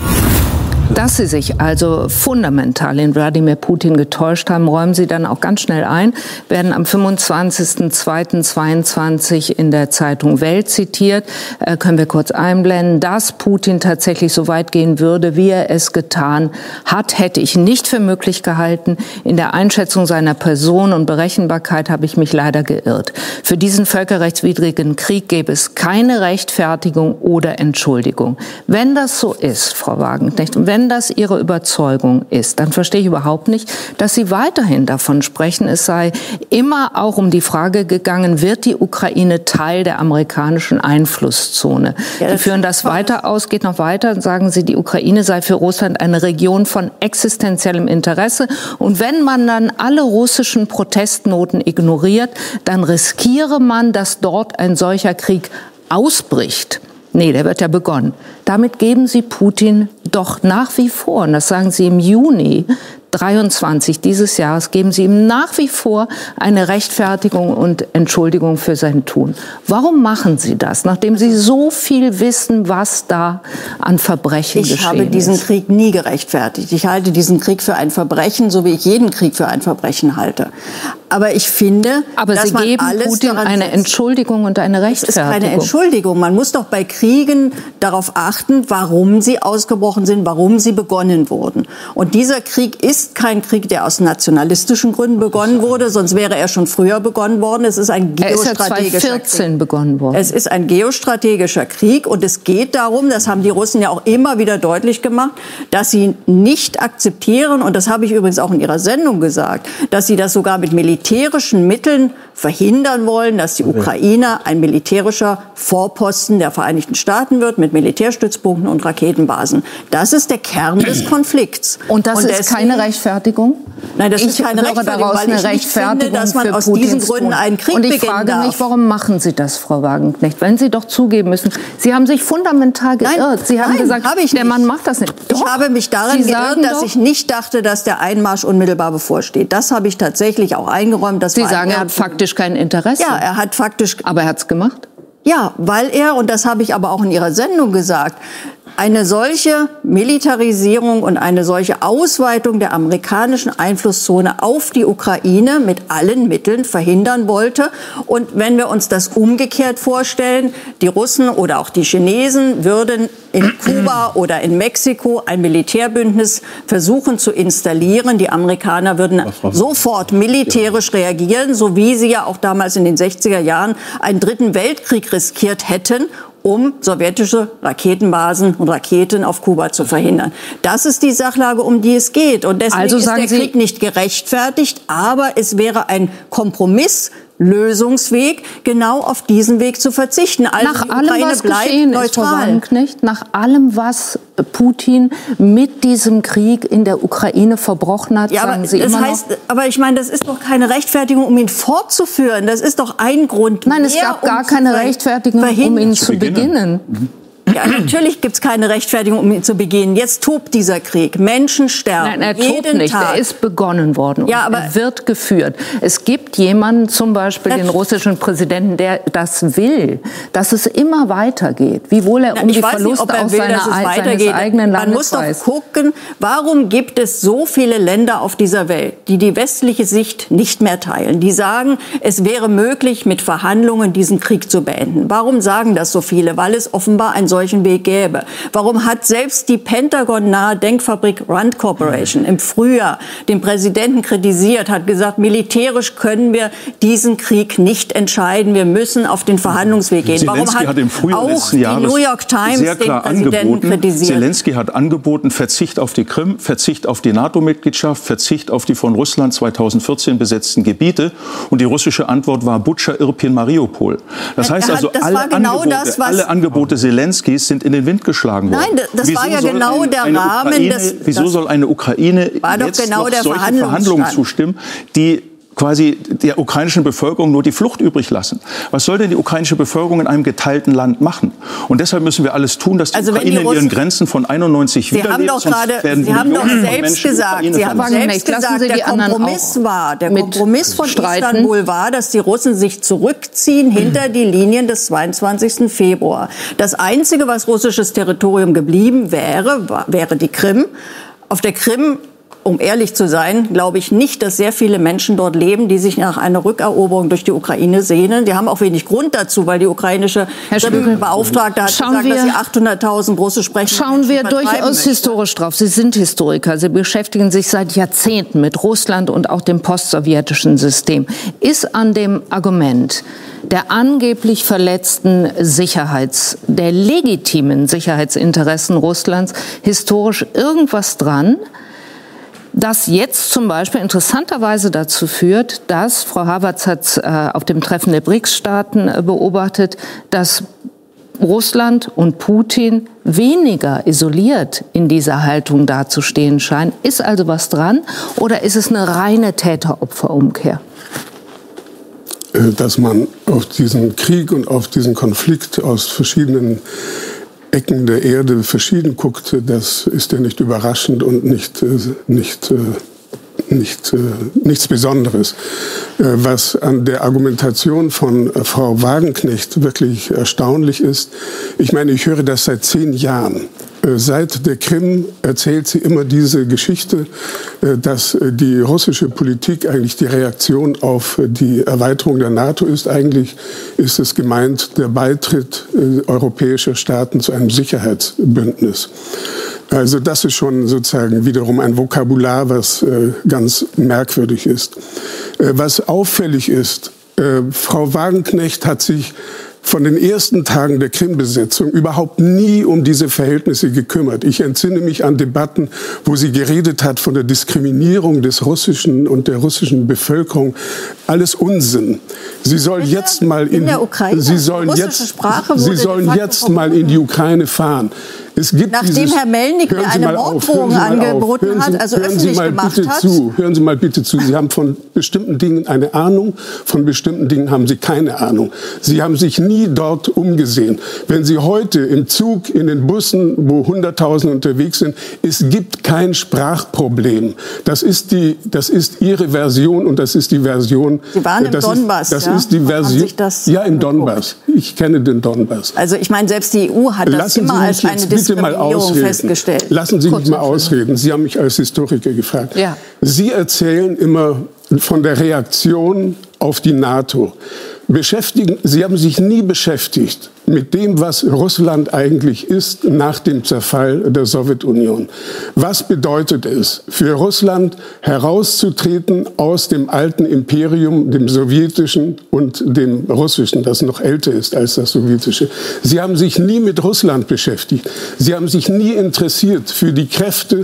Dass Sie sich also fundamental in Wladimir Putin getäuscht haben, räumen Sie dann auch ganz schnell ein, werden am fünfundzwanzigsten zweiten zweiundzwanzig in der Zeitung Welt zitiert. Äh, können wir kurz einblenden. Dass Putin tatsächlich so weit gehen würde, wie er es getan hat, hätte ich nicht für möglich gehalten. In der Einschätzung seiner Person und Berechenbarkeit habe ich mich leider geirrt. Für diesen völkerrechtswidrigen Krieg gäbe es keine Rechtfertigung oder Entschuldigung. Wenn das so ist, Frau Wagenknecht, und wenn Wenn das Ihre Überzeugung ist, dann verstehe ich überhaupt nicht, dass Sie weiterhin davon sprechen, es sei immer auch um die Frage gegangen, wird die Ukraine Teil der amerikanischen Einflusszone? Ja, Sie führen das weiter aus, geht noch weiter und sagen Sie, die Ukraine sei für Russland eine Region von existenziellem Interesse. Und wenn man dann alle russischen Protestnoten ignoriert, dann riskiere man, dass dort ein solcher Krieg ausbricht. Nee, der wird ja begonnen. Damit geben Sie Putin doch nach wie vor, und das sagen Sie im Juni dreiundzwanzig dieses Jahres, geben Sie ihm nach wie vor eine Rechtfertigung und Entschuldigung für sein Tun. Warum machen Sie das, nachdem Sie so viel wissen, was da an Verbrechen geschehen ist? Ich habe diesen Krieg nie gerechtfertigt. Ich halte diesen Krieg für ein Verbrechen, so wie ich jeden Krieg für ein Verbrechen halte. Aber ich finde, Aber dass Sie man geben alles Putin eine setzt. Entschuldigung und eine Rechtfertigung. Das ist keine Entschuldigung. Man muss doch bei Kriegen darauf achten, warum sie ausgebrochen sind, warum sie begonnen wurden. Und dieser Krieg ist kein Krieg, der aus nationalistischen Gründen begonnen wurde, sonst wäre er schon früher begonnen worden. Es ist ein geostrategischer er ist ja zweitausendvierzehn Krieg. begonnen worden. Es ist ein geostrategischer Krieg und es geht darum, das haben die Russen ja auch immer wieder deutlich gemacht, dass sie nicht akzeptieren, und das habe ich übrigens auch in ihrer Sendung gesagt, dass sie das sogar mit militärischen Mitteln verhindern wollen, dass die Ukraine ein militärischer Vorposten der Vereinigten Staaten wird, mit Militärstützpunkten und Raketenbasen. Das ist der Kern des Konflikts. Und das und ist keine Rechtfertigung? Nein, das ich ist keine Rechtfertigung, weil ich nicht finde, dass man aus diesen Gründen einen Krieg beginnen darf. Und ich frage mich, warum machen Sie das, Frau Wagenknecht? Wenn Sie doch zugeben müssen, Sie haben sich fundamental geirrt. Nein, Sie haben nein, gesagt, hab ich der nicht. Mann macht das nicht. Doch. Ich habe mich daran Sie geirrt, dass doch, ich nicht dachte, dass der Einmarsch unmittelbar bevorsteht. Das habe ich tatsächlich auch eingeräumt. Das Sie war sagen, er hat faktisch kein Interesse. Ja, er hat faktisch. Aber er hat es gemacht? Ja, weil er, und das habe ich aber auch in Ihrer Sendung gesagt, eine solche Militarisierung und eine solche Ausweitung der amerikanischen Einflusszone auf die Ukraine mit allen Mitteln verhindern wollte. Und wenn wir uns das umgekehrt vorstellen, die Russen oder auch die Chinesen würden in Kuba oder in Mexiko ein Militärbündnis versuchen zu installieren. Die Amerikaner würden sofort militärisch reagieren, so wie sie ja auch damals in den sechziger Jahren einen dritten Weltkrieg riskiert hätten, um sowjetische Raketenbasen und Raketen auf Kuba zu verhindern. Das ist die Sachlage, um die es geht. Und deswegen also ist der Krieg nicht gerechtfertigt, aber es wäre ein Kompromiss, Lösungsweg, genau auf diesen Weg zu verzichten. Also nach die allem, Ukraine was bleibt geschehen neutral. ist, Frau Wagenknecht, nach allem, was Putin mit diesem Krieg in der Ukraine verbrochen hat, ja, sagen aber Sie das immer heißt, noch... Aber ich meine, das ist doch keine Rechtfertigung, um ihn fortzuführen. Das ist doch ein Grund Nein, mehr, es gab um gar keine Rechtfertigung, um ihn zu beginnen. Mhm. Ja, natürlich gibt es keine Rechtfertigung, um ihn zu beginnen. Jetzt tobt dieser Krieg. Menschen sterben. Nein, er jeden tobt nicht. Tag. Er ist begonnen worden. Ja, und aber er wird geführt. Es gibt jemanden, zum Beispiel den russischen Präsidenten, der das will, dass es immer weitergeht. Wiewohl er Na, um die weiß Verluste nicht, ob er aus will, seiner, dass es seines weitergeht. eigenen Landes Man muss doch weiß. gucken, warum gibt es so viele Länder auf dieser Welt, die die westliche Sicht nicht mehr teilen, die sagen, es wäre möglich, mit Verhandlungen diesen Krieg zu beenden. Warum sagen das so viele? Weil es offenbar einen solchen Weg gäbe. Warum hat selbst die Pentagon-nahe Denkfabrik Rand Corporation im Frühjahr den Präsidenten kritisiert, hat gesagt, militärisch können wir diesen Krieg nicht entscheiden, wir müssen auf den Verhandlungsweg gehen. Zelensky Warum hat, hat im Frühjahr auch die New York Times sehr klar den Präsidenten angeboten, kritisiert? Zelensky hat angeboten, Verzicht auf die Krim, Verzicht auf die NATO-Mitgliedschaft, Verzicht auf die von Russland zweitausendvierzehn besetzten Gebiete. Und die russische Antwort war Butscha, Irpin, Mariupol. Das heißt hat, also, das alle, genau Angebote, das, alle Angebote Zelenskys sind in den Wind geschlagen worden. Nein, das wieso war ja genau eine, der eine Rahmen Ukraine, des... Wieso soll eine Ukraine war doch jetzt genau noch der solche Verhandlungen zustimmen, die quasi der ukrainischen Bevölkerung nur die Flucht übrig lassen. Was soll denn die ukrainische Bevölkerung in einem geteilten Land machen? Und deshalb müssen wir alles tun, dass die also Ukraine in ihren Grenzen von einundneunzig Sie haben doch gerade, Sie haben doch selbst gesagt, Sie haben selbst gesagt, der Kompromiss war, der Kompromiss von Istanbul war, dass die Russen sich zurückziehen hinter die Linien des zweiundzwanzigsten Februar. Das Einzige, was russisches Territorium geblieben wäre, war, wäre die Krim. Auf der Krim, um ehrlich zu sein, glaube ich nicht, dass sehr viele Menschen dort leben, die sich nach einer Rückeroberung durch die Ukraine sehnen. Die haben auch wenig Grund dazu, weil die ukrainische Beauftragte hat gesagt, wir, dass sie achthunderttausend Russisch sprechen. Schauen wir durchaus möchte. historisch drauf. Sie sind Historiker. Sie beschäftigen sich seit Jahrzehnten mit Russland und auch dem postsowjetischen System. Ist an dem Argument der angeblich verletzten Sicherheits, der legitimen Sicherheitsinteressen Russlands historisch irgendwas dran, das jetzt zum Beispiel interessanterweise dazu führt, dass, Frau Havertz hat es äh, auf dem Treffen der B R I C S-Staaten äh, beobachtet, dass Russland und Putin weniger isoliert in dieser Haltung dazustehen scheinen. Ist also was dran oder ist es eine reine Täter-Opfer-Umkehr? Dass man auf diesen Krieg und auf diesen Konflikt aus verschiedenen Ecken der Erde verschieden guckt, das ist ja nicht überraschend und nicht, nicht, nicht, nichts Besonderes. Was an der Argumentation von Frau Wagenknecht wirklich erstaunlich ist, ich meine, ich höre das seit zehn Jahren. Seit der Krim erzählt sie immer diese Geschichte, dass die russische Politik eigentlich die Reaktion auf die Erweiterung der NATO ist. Eigentlich ist es gemeint, der Beitritt europäischer Staaten zu einem Sicherheitsbündnis. Also das ist schon sozusagen wiederum ein Vokabular, was ganz merkwürdig ist. Was auffällig ist, Frau Wagenknecht hat sich von den ersten Tagen der Krim-Besetzung überhaupt nie um diese Verhältnisse gekümmert. Ich entsinne mich an Debatten, wo sie geredet hat von der Diskriminierung des russischen und der russischen Bevölkerung. Alles Unsinn. Sie soll jetzt mal in, in Sie sollen jetzt, Sie sollen jetzt mal in die Ukraine fahren. Es gibt Nachdem dieses, Herr Melnik mir eine Morddrohung angeboten Sie, hat, also hören öffentlich Sie mal gemacht bitte hat. Zu, hören Sie mal bitte zu. Sie haben von bestimmten Dingen eine Ahnung, von bestimmten Dingen haben Sie keine Ahnung. Sie haben sich nie dort umgesehen. Wenn Sie heute im Zug, in den Bussen, wo Hunderttausende unterwegs sind, es gibt kein Sprachproblem. Das ist die, das ist Ihre Version und das ist die Version. Sie waren im das Donbass, ist, das ja? ist die Version. Ja, im Donbass. Ich kenne den Donbass. Also ich meine, selbst die E U hat das Lassen immer als eine Diskriminierung festgestellt. Lassen Sie mich mal ausreden. Sie haben mich als Historiker gefragt. Ja. Sie erzählen immer von der Reaktion auf die NATO. Beschäftigen, Sie haben sich nie beschäftigt mit dem, was Russland eigentlich ist nach dem Zerfall der Sowjetunion. Was bedeutet es für Russland, herauszutreten aus dem alten Imperium, dem sowjetischen und dem russischen, das noch älter ist als das sowjetische? Sie haben sich nie mit Russland beschäftigt. Sie haben sich nie interessiert für die Kräfte,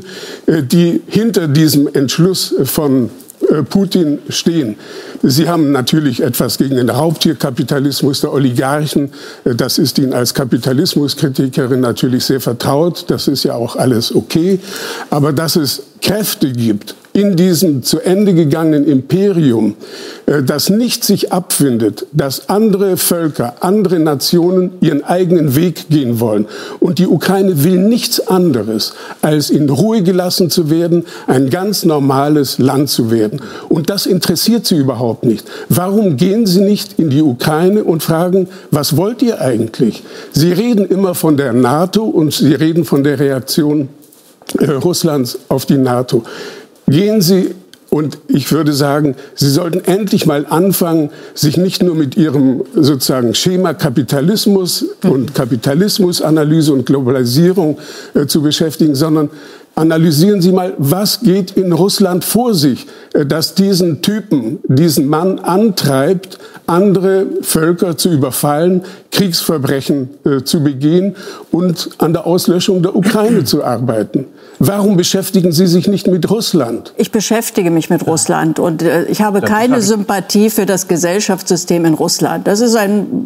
die hinter diesem Entschluss von Putin stehen. Sie haben natürlich etwas gegen den Raubtierkapitalismus der Oligarchen. Das ist Ihnen als Kapitalismuskritikerin natürlich sehr vertraut. Das ist ja auch alles okay. Aber dass es Kräfte gibt in diesem zu Ende gegangenen Imperium, das nicht sich abfindet, dass andere Völker, andere Nationen ihren eigenen Weg gehen wollen. Und die Ukraine will nichts anderes, als in Ruhe gelassen zu werden, ein ganz normales Land zu werden. Und das interessiert sie überhaupt nicht. Warum gehen Sie nicht in die Ukraine und fragen, was wollt ihr eigentlich? Sie reden immer von der NATO und Sie reden von der Reaktion äh, Russlands auf die NATO. Gehen Sie, und ich würde sagen, Sie sollten endlich mal anfangen, sich nicht nur mit Ihrem sozusagen Schema Kapitalismus und Kapitalismusanalyse und Globalisierung äh, zu beschäftigen, sondern analysieren Sie mal, was geht in Russland vor sich, dass diesen Typen, diesen Mann antreibt, andere Völker zu überfallen, Kriegsverbrechen äh, zu begehen und an der Auslöschung der Ukraine zu arbeiten. Warum beschäftigen Sie sich nicht mit Russland? Ich beschäftige mich mit Russland und äh, ich habe keine Sympathie für das Gesellschaftssystem in Russland. Das ist ein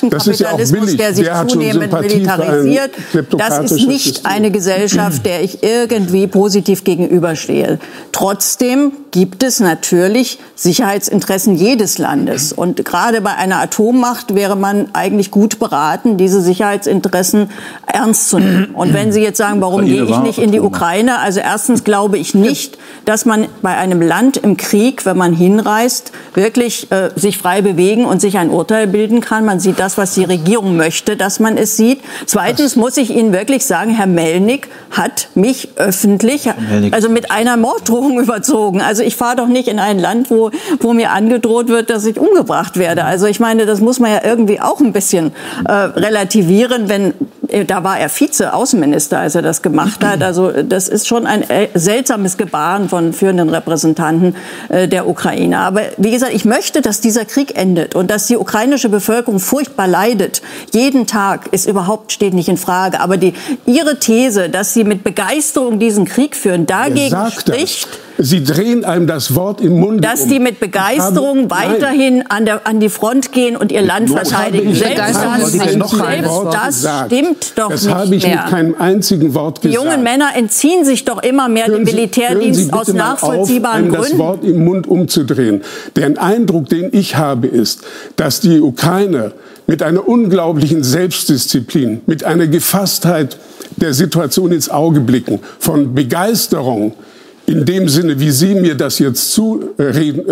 Oligarchenkapitalismus, ja der sich der zunehmend militarisiert. Das ist nicht eine Gesellschaft, der ich irgendwie positiv gegenüberstehe. Trotzdem gibt es natürlich Sicherheitsinteressen jedes Landes. Und gerade bei einer Atommacht wäre man eigentlich gut beraten, diese Sicherheitsinteressen ernst zu nehmen. Und wenn Sie jetzt sagen, warum gehe ich nicht in die Ukraine? Also erstens glaube ich nicht, dass man bei einem Land im Krieg, wenn man hinreist, wirklich äh, sich frei bewegen und sich ein Urteil bilden kann. Man sieht das, was die Regierung möchte, dass man es sieht. Zweitens muss ich Ihnen wirklich sagen, Herr Melnik hat mich öffentlich, also mit einer Morddrohung überzogen. Also ich fahre doch nicht in ein Land, wo, wo mir angedroht wird, dass ich umgebracht werde. Also ich meine, das muss man ja irgendwie auch ein bisschen äh, relativieren, wenn, äh, da war er Vize-Außenminister, als er das gemacht hat. Also das ist schon ein äh, seltsames Gebaren von führenden Repräsentanten äh, der Ukraine. Aber wie gesagt, ich möchte, dass dieser Krieg endet und dass die ukrainische Bevölkerung furchtbar leidet. Jeden Tag ist überhaupt, steht nicht in Frage. Aber die, Ihre These, dass Sie mit Begeisterung diesen Krieg führen, dagegen spricht... Das? Sie drehen einem das Wort im Mund. Dass um. die mit Begeisterung habe, weiterhin an, der, an die Front gehen und ihr Land verteidigen. Selbst das, selbst das stimmt doch das nicht habe ich mehr. Mit keinem einzigen Wort die gesagt. jungen Männer entziehen sich doch immer mehr dem Militärdienst aus nachvollziehbaren Gründen. Das Wort im Mund umzudrehen. Der Eindruck, den ich habe, ist, dass die Ukraine mit einer unglaublichen Selbstdisziplin, mit einer Gefasstheit der Situation ins Auge blicken, von Begeisterung, in dem Sinne, wie Sie mir das jetzt zu, äh,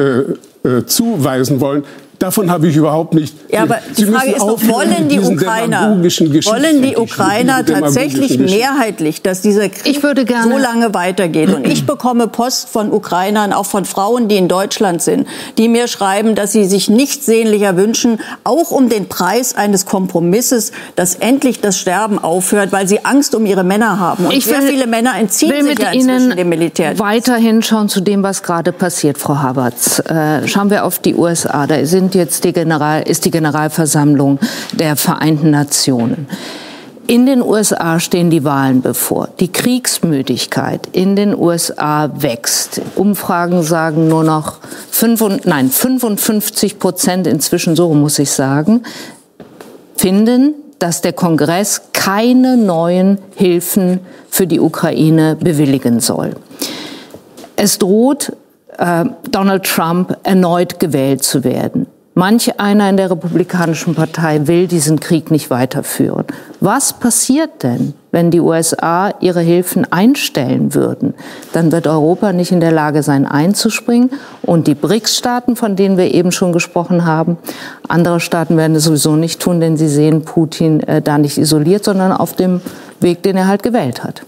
äh, zuweisen wollen, davon habe ich überhaupt nicht. Ja, aber die Sie Frage ist doch, wollen die Ukrainer, wollen die Ukrainer tatsächlich mehrheitlich, dass dieser Krieg so lange weitergeht? Und ich bekomme Post von Ukrainern, auch von Frauen, die in Deutschland sind, die mir schreiben, dass sie sich nichts sehnlicher wünschen, auch um den Preis eines Kompromisses, dass endlich das Sterben aufhört, weil sie Angst um ihre Männer haben. Und ich sehr will, viele Männer entziehen will sich ja inzwischen dem Militär. Weiterhin schauen zu dem, was gerade passiert, Frau Havertz. Äh, schauen wir auf die U S A. Da sind jetzt die General, ist die Generalversammlung der Vereinten Nationen. In den U S A stehen die Wahlen bevor. Die Kriegsmüdigkeit in den U S A wächst. Umfragen sagen nur noch fünfundfünfzig Prozent inzwischen, so muss ich sagen, finden, dass der Kongress keine neuen Hilfen für die Ukraine bewilligen soll. Es droht, äh, Donald Trump erneut gewählt zu werden. Manch einer in der Republikanischen Partei will diesen Krieg nicht weiterführen. Was passiert denn, wenn die U S A ihre Hilfen einstellen würden? Dann wird Europa nicht in der Lage sein, einzuspringen. Und die B R I C S-Staaten, von denen wir eben schon gesprochen haben, andere Staaten werden es sowieso nicht tun, denn sie sehen Putin äh, da nicht isoliert, sondern auf dem Weg, den er halt gewählt hat.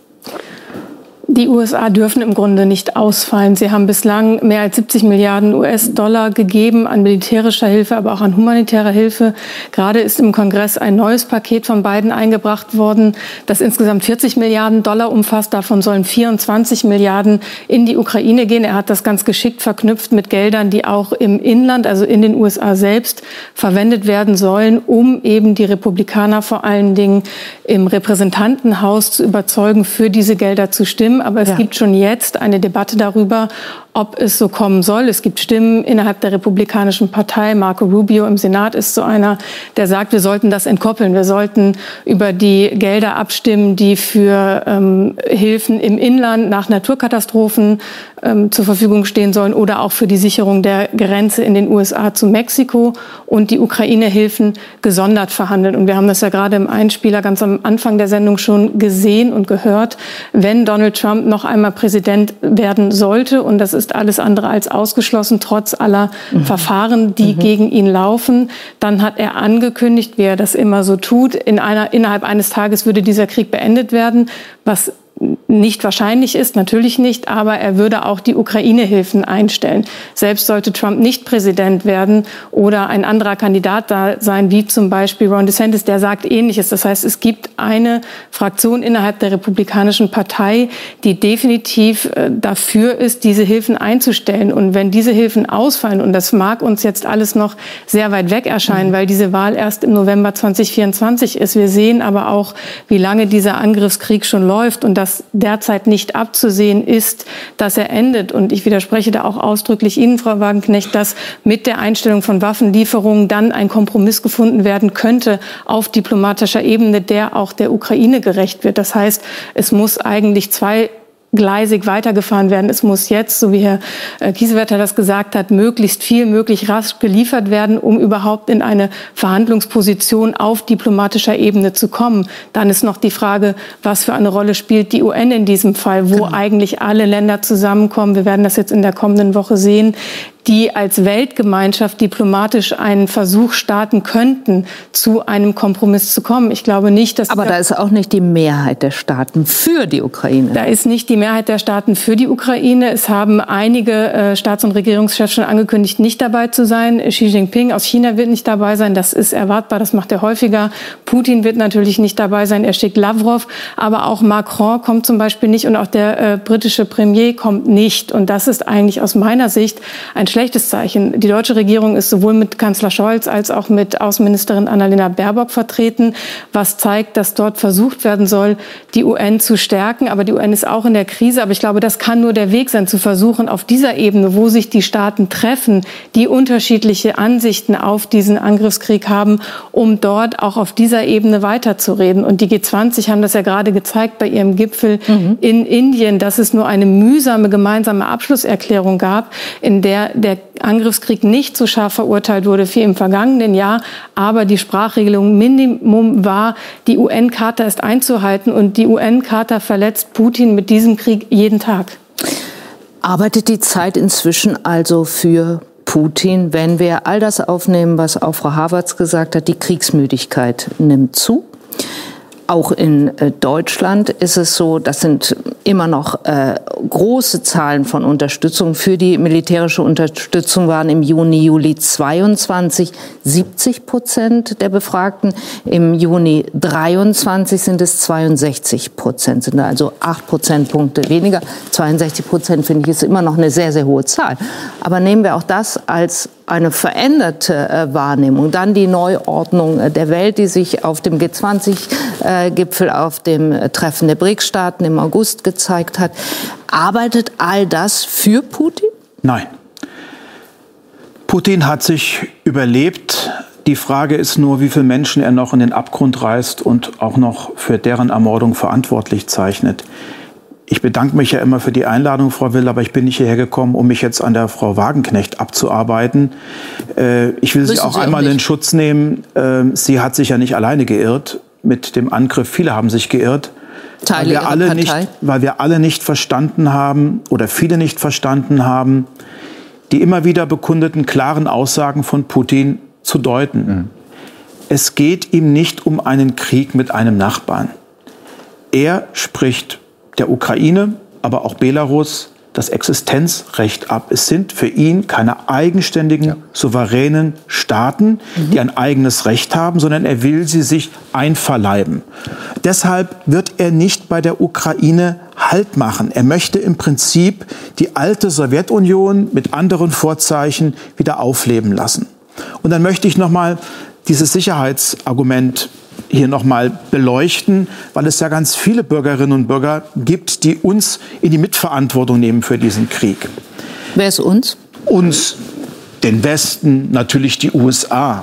Die U S A dürfen im Grunde nicht ausfallen. Sie haben bislang mehr als siebzig Milliarden U S-Dollar gegeben an militärischer Hilfe, aber auch an humanitärer Hilfe. Gerade ist im Kongress ein neues Paket von Biden eingebracht worden, das insgesamt vierzig Milliarden Dollar umfasst. Davon sollen vierundzwanzig Milliarden in die Ukraine gehen. Er hat das ganz geschickt verknüpft mit Geldern, die auch im Inland, also in den U S A selbst, verwendet werden sollen, um eben die Republikaner vor allen Dingen im Repräsentantenhaus zu überzeugen, für diese Gelder zu stimmen. Aber es ja. gibt schon jetzt eine Debatte darüber, ob es so kommen soll. Es gibt Stimmen innerhalb der Republikanischen Partei. Marco Rubio im Senat ist so einer, der sagt, wir sollten das entkoppeln. Wir sollten über die Gelder abstimmen, die für ähm, Hilfen im Inland nach Naturkatastrophen ähm, zur Verfügung stehen sollen oder auch für die Sicherung der Grenze in den U S A zu Mexiko, und die Ukraine-Hilfen gesondert verhandeln. Und wir haben das ja gerade im Einspieler ganz am Anfang der Sendung schon gesehen und gehört. Wenn Donald Trump noch einmal Präsident werden sollte, und das ist alles andere als ausgeschlossen, trotz aller mhm. Verfahren, die mhm. gegen ihn laufen, dann hat er angekündigt, wie er das immer so tut, in einer, innerhalb eines Tages würde dieser Krieg beendet werden, was nicht wahrscheinlich ist, natürlich nicht, aber er würde auch die Ukraine-Hilfen einstellen. Selbst sollte Trump nicht Präsident werden oder ein anderer Kandidat da sein, wie zum Beispiel Ron DeSantis, der sagt Ähnliches. Das heißt, es gibt eine Fraktion innerhalb der Republikanischen Partei, die definitiv äh, dafür ist, diese Hilfen einzustellen. Und wenn diese Hilfen ausfallen, und das mag uns jetzt alles noch sehr weit weg erscheinen, mhm. weil diese Wahl erst im November zwanzig vierundzwanzig ist. Wir sehen aber auch, wie lange dieser Angriffskrieg schon läuft und dass derzeit nicht abzusehen ist, dass er endet. Und ich widerspreche da auch ausdrücklich Ihnen, Frau Wagenknecht, dass mit der Einstellung von Waffenlieferungen dann ein Kompromiss gefunden werden könnte auf diplomatischer Ebene, der auch der Ukraine gerecht wird. Das heißt, es muss eigentlich zwei gleisig weitergefahren werden. Es muss jetzt, so wie Herr Kiesewetter das gesagt hat, möglichst viel, möglichst rasch geliefert werden, um überhaupt in eine Verhandlungsposition auf diplomatischer Ebene zu kommen. Dann ist noch die Frage, was für eine Rolle spielt die U N in diesem Fall, wo genau. eigentlich alle Länder zusammenkommen. Wir werden das jetzt in der kommenden Woche sehen, die als Weltgemeinschaft diplomatisch einen Versuch starten könnten, zu einem Kompromiss zu kommen. Ich glaube nicht, dass... Aber da ist auch nicht die Mehrheit der Staaten für die Ukraine. Da ist nicht die Mehrheit der Staaten für die Ukraine. Es haben einige äh, Staats- und Regierungschefs schon angekündigt, nicht dabei zu sein. Xi Jinping aus China wird nicht dabei sein. Das ist erwartbar, das macht er häufiger. Putin wird natürlich nicht dabei sein. Er schickt Lavrov. Aber auch Macron kommt zum Beispiel nicht und auch der äh, britische Premier kommt nicht. Und das ist eigentlich aus meiner Sicht ein schlechtes Zeichen. Die deutsche Regierung ist sowohl mit Kanzler Scholz als auch mit Außenministerin Annalena Baerbock vertreten, was zeigt, dass dort versucht werden soll, die U N zu stärken. Aber die U N ist auch in der Krise. Aber ich glaube, das kann nur der Weg sein, zu versuchen, auf dieser Ebene, wo sich die Staaten treffen, die unterschiedliche Ansichten auf diesen Angriffskrieg haben, um dort auch auf dieser Ebene weiterzureden. Und die G zwanzig haben das ja gerade gezeigt bei ihrem Gipfel mhm. in Indien, dass es nur eine mühsame gemeinsame Abschlusserklärung gab, in der der Angriffskrieg nicht so scharf verurteilt wurde wie im vergangenen Jahr, aber die Sprachregelung Minimum war, die U N-Charta ist einzuhalten und die U N-Charta verletzt Putin mit diesem Krieg jeden Tag. Arbeitet die Zeit inzwischen also für Putin, wenn wir all das aufnehmen, was auch Frau Havertz gesagt hat, die Kriegsmüdigkeit nimmt zu? Auch in äh, Deutschland ist es so, das sind immer noch äh, große Zahlen von Unterstützung. Für die militärische Unterstützung waren im Juni, Juli zweiundzwanzig siebzig Prozent der Befragten. Im Juni dreiundzwanzig sind es zweiundsechzig Prozent, sind also acht Prozentpunkte weniger. zweiundsechzig Prozent finde ich ist immer noch eine sehr, sehr hohe Zahl. Aber nehmen wir auch das als eine veränderte äh, Wahrnehmung. Dann die Neuordnung äh, der Welt, die sich auf dem G zwanzig-Gipfel, äh, auf dem äh, Treffen der B R I C S-Staaten im August gezeigt hat. Arbeitet all das für Putin? Nein. Putin hat sich überlebt. Die Frage ist nur, wie viele Menschen er noch in den Abgrund reißt und auch noch für deren Ermordung verantwortlich zeichnet. Ich bedanke mich ja immer für die Einladung, Frau Will, aber ich bin nicht hierher gekommen, um mich jetzt an der Frau Wagenknecht abzuarbeiten. Äh, ich will Sie auch Sie einmal auch in Schutz nehmen. Äh, sie hat sich ja nicht alleine geirrt mit dem Angriff. Viele haben sich geirrt, weil wir, alle nicht, weil wir alle nicht verstanden haben oder viele nicht verstanden haben, die immer wieder bekundeten klaren Aussagen von Putin zu deuten. Mhm. Es geht ihm nicht um einen Krieg mit einem Nachbarn. Er spricht der Ukraine, aber auch Belarus das Existenzrecht ab. Es sind für ihn keine eigenständigen, ja. souveränen Staaten, mhm. die ein eigenes Recht haben, sondern er will sie sich einverleiben. Deshalb wird er nicht bei der Ukraine Halt machen. Er möchte im Prinzip die alte Sowjetunion mit anderen Vorzeichen wieder aufleben lassen. Und dann möchte ich noch mal dieses Sicherheitsargument hier noch mal beleuchten, weil es ja ganz viele Bürgerinnen und Bürger gibt, die uns in die Mitverantwortung nehmen für diesen Krieg. Wer ist uns? Uns, den Westen, natürlich die U S A.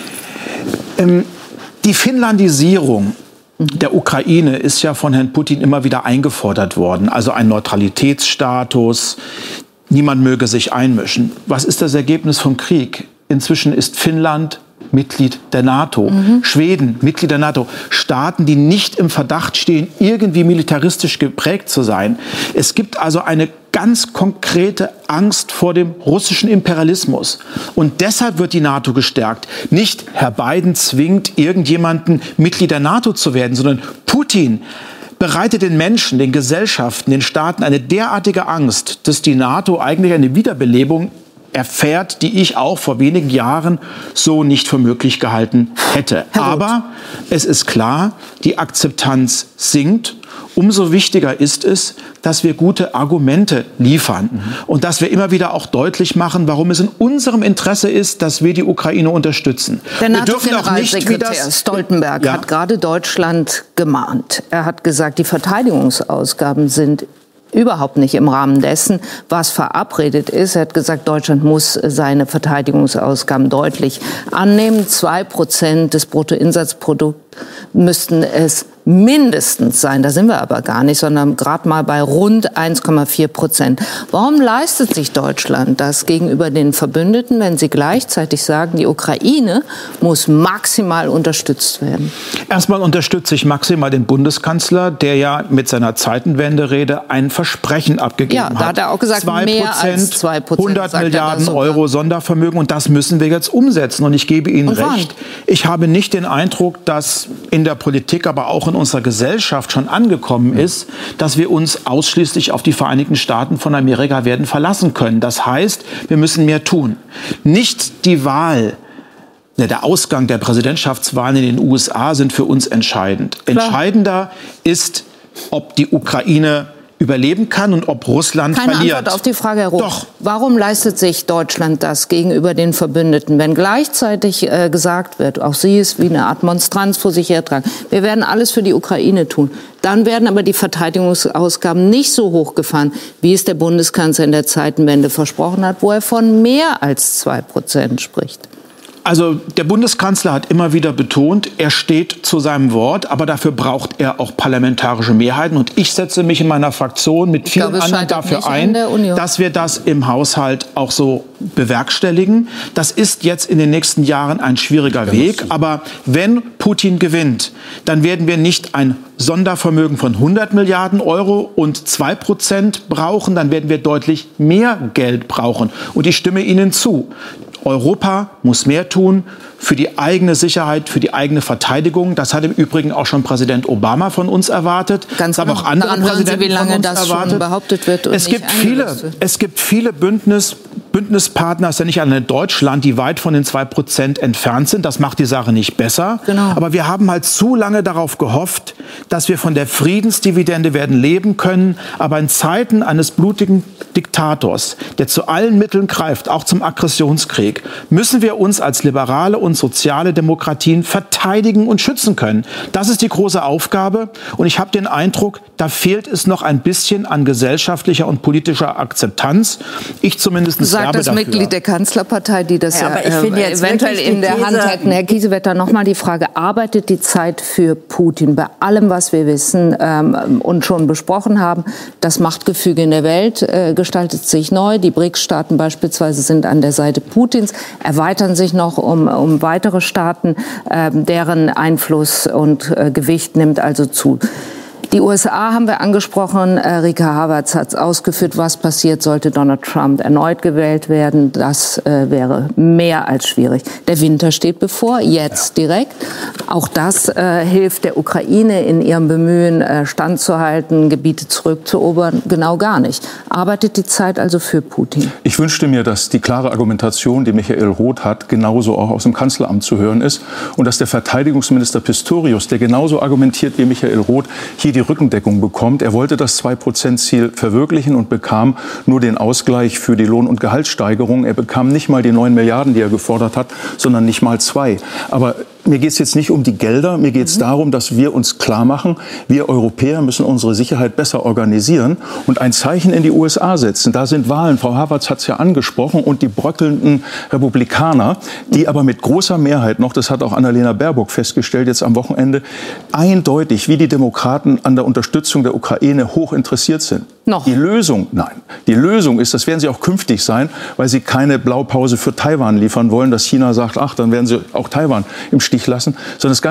Ähm, die Finnlandisierung der Ukraine ist ja von Herrn Putin immer wieder eingefordert worden. Also ein Neutralitätsstatus, niemand möge sich einmischen. Was ist das Ergebnis vom Krieg? Inzwischen ist Finnland Mitglied der NATO. Mhm. Schweden, Mitglied der NATO. Staaten, die nicht im Verdacht stehen, irgendwie militaristisch geprägt zu sein. Es gibt also eine ganz konkrete Angst vor dem russischen Imperialismus. Und deshalb wird die NATO gestärkt. Nicht Herr Biden zwingt irgendjemanden, Mitglied der NATO zu werden, sondern Putin bereitet den Menschen, den Gesellschaften, den Staaten eine derartige Angst, dass die NATO eigentlich eine Wiederbelebung erfährt, die ich auch vor wenigen Jahren so nicht für möglich gehalten hätte. Aber es ist klar, die Akzeptanz sinkt. Umso wichtiger ist es, dass wir gute Argumente liefern mhm. und dass wir immer wieder auch deutlich machen, warum es in unserem Interesse ist, dass wir die Ukraine unterstützen. Der NATO-Generalsekretär Stoltenberg ja. hat gerade Deutschland gemahnt. Er hat gesagt, die Verteidigungsausgaben sind überhaupt nicht im Rahmen dessen, was verabredet ist. Er hat gesagt, Deutschland muss seine Verteidigungsausgaben deutlich annehmen. Zwei Prozent des Bruttoinsatzprodukts müssten es mindestens sein. Da sind wir aber gar nicht, sondern gerade mal bei rund eins Komma vier Prozent. Warum leistet sich Deutschland das gegenüber den Verbündeten, wenn sie gleichzeitig sagen, die Ukraine muss maximal unterstützt werden? Erstmal unterstütze ich maximal den Bundeskanzler, der ja mit seiner Zeitenwende-Rede ein Versprechen abgegeben hat. Ja, da hat er auch gesagt, mehr als zwei Prozent. hundert Milliarden Euro Sondervermögen, und das müssen wir jetzt umsetzen. Und ich gebe Ihnen und recht, ich habe nicht den Eindruck, dass in der Politik, aber auch in unserer Gesellschaft schon angekommen ist, dass wir uns ausschließlich auf die Vereinigten Staaten von Amerika werden verlassen können. Das heißt, wir müssen mehr tun. Nicht die Wahl, der Ausgang der Präsidentschaftswahlen in den U S A sind für uns entscheidend. Klar. Entscheidender ist, ob die Ukraine überleben kann und ob Russland Keine verliert. Antwort auf die Frage, Herr Roth. Doch. Warum leistet sich Deutschland das gegenüber den Verbündeten, wenn gleichzeitig äh, gesagt wird, auch Sie es wie eine Art Monstranz vor sich hertragen, wir werden alles für die Ukraine tun. Dann werden aber die Verteidigungsausgaben nicht so hochgefahren, wie es der Bundeskanzler in der Zeitenwende versprochen hat, wo er von mehr als zwei Prozent spricht. Also der Bundeskanzler hat immer wieder betont, er steht zu seinem Wort, aber dafür braucht er auch parlamentarische Mehrheiten. Und ich setze mich in meiner Fraktion mit vielen glaube, anderen dafür ein, dass wir das im Haushalt auch so bewerkstelligen. Das ist jetzt in den nächsten Jahren ein schwieriger Weg. Aber wenn Putin gewinnt, dann werden wir nicht ein Sondervermögen von hundert Milliarden Euro und zwei Prozent brauchen, dann werden wir deutlich mehr Geld brauchen. Und ich stimme Ihnen zu. Europa muss mehr tun für die eigene Sicherheit, für die eigene Verteidigung. Das hat im Übrigen auch schon Präsident Obama von uns erwartet. Ganz das haben auch andere Daran hören Sie, wie lange von uns das erwartet. schon behauptet wird und es nicht gibt viele, wird. Es gibt viele Bündnis, Bündnispartner, es ist ja nicht alleine Deutschland, die weit von den zwei Prozent entfernt sind. Das macht die Sache nicht besser. Genau. Aber wir haben halt zu lange darauf gehofft, dass wir von der Friedensdividende werden leben können. Aber in Zeiten eines blutigen Diktators, der zu allen Mitteln greift, auch zum Aggressionskrieg, müssen wir uns als liberale und soziale Demokratien verteidigen und schützen können. Das ist die große Aufgabe. Und ich habe den Eindruck, da fehlt es noch ein bisschen an gesellschaftlicher und politischer Akzeptanz. Ich zumindest sagt das dafür. Mitglied der Kanzlerpartei, die das ja, ja, aber ich finde jetzt eventuell in der Hand hätten. Herr Kiesewetter, noch mal die Frage, arbeitet die Zeit für Putin bei allem, was wir wissen ähm, und schon besprochen haben? Das Machtgefüge in der Welt äh, gestaltet sich neu. Die B R I C S-Staaten beispielsweise sind an der Seite Putins, erweitern sich noch um, um weitere Staaten, äh, deren Einfluss und äh, Gewicht nimmt also zu. Die U S A haben wir angesprochen. Rika Havertz hat es ausgeführt, was passiert, sollte Donald Trump erneut gewählt werden. Das äh, wäre mehr als schwierig. Der Winter steht bevor, jetzt direkt. Auch das äh, hilft der Ukraine in ihrem Bemühen, äh, standzuhalten, Gebiete zurückzuerobern, genau gar nicht. Arbeitet die Zeit also für Putin? Ich wünschte mir, dass die klare Argumentation, die Michael Roth hat, genauso auch aus dem Kanzleramt zu hören ist und dass der Verteidigungsminister Pistorius, der genauso argumentiert wie Michael Roth, hier die Rückendeckung bekommt. Er wollte das zwei Prozent Ziel verwirklichen und bekam nur den Ausgleich für die Lohn- und Gehaltssteigerung. Er bekam nicht mal die neun Milliarden, die er gefordert hat, sondern nicht mal zwei. Aber mir geht es jetzt nicht um die Gelder, mir geht es mhm. darum, dass wir uns klar machen, wir Europäer müssen unsere Sicherheit besser organisieren und ein Zeichen in die U S A setzen. Da sind Wahlen, Frau Havertz hat es ja angesprochen, und die bröckelnden Republikaner, die aber mit großer Mehrheit noch, das hat auch Annalena Baerbock festgestellt jetzt am Wochenende, eindeutig wie die Demokraten an der Unterstützung der Ukraine hoch interessiert sind. Noch. Die Lösung, nein, die Lösung ist, das werden sie auch künftig sein, weil sie keine Blaupause für Taiwan liefern wollen, dass China sagt, ach, dann werden sie auch Taiwan im Stich lassen, sondern das Ganze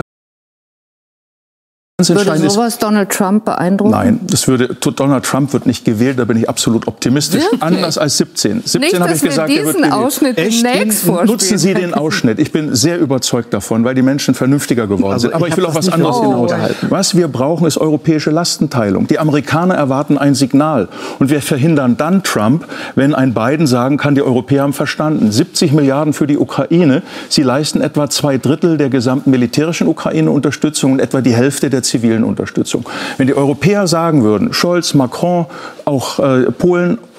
Würde sowas Donald Trump beeindrucken? Nein, das würde, Donald Trump wird nicht gewählt, da bin ich absolut optimistisch. Wirklich? Anders als siebzehn. siebzehn habe ich gesagt, er wird gewählt. Ausschnitt Echt? demnächst vorspielen. Nutzen Sie den Ausschnitt. Ich bin sehr überzeugt davon, weil die Menschen vernünftiger geworden also sind. Aber ich, ich will auf was anderes oh. hinaushalten. Was wir brauchen, ist europäische Lastenteilung. Die Amerikaner erwarten ein Signal. Und wir verhindern dann Trump, wenn ein Biden sagen kann, die Europäer haben verstanden. siebzig Milliarden für die Ukraine. Sie leisten etwa zwei Drittel der gesamten militärischen Ukraine-Unterstützung und etwa die Hälfte der zivilen Unterstützung. Wenn die Europäer sagen würden, Scholz, Macron, auch äh, Polen,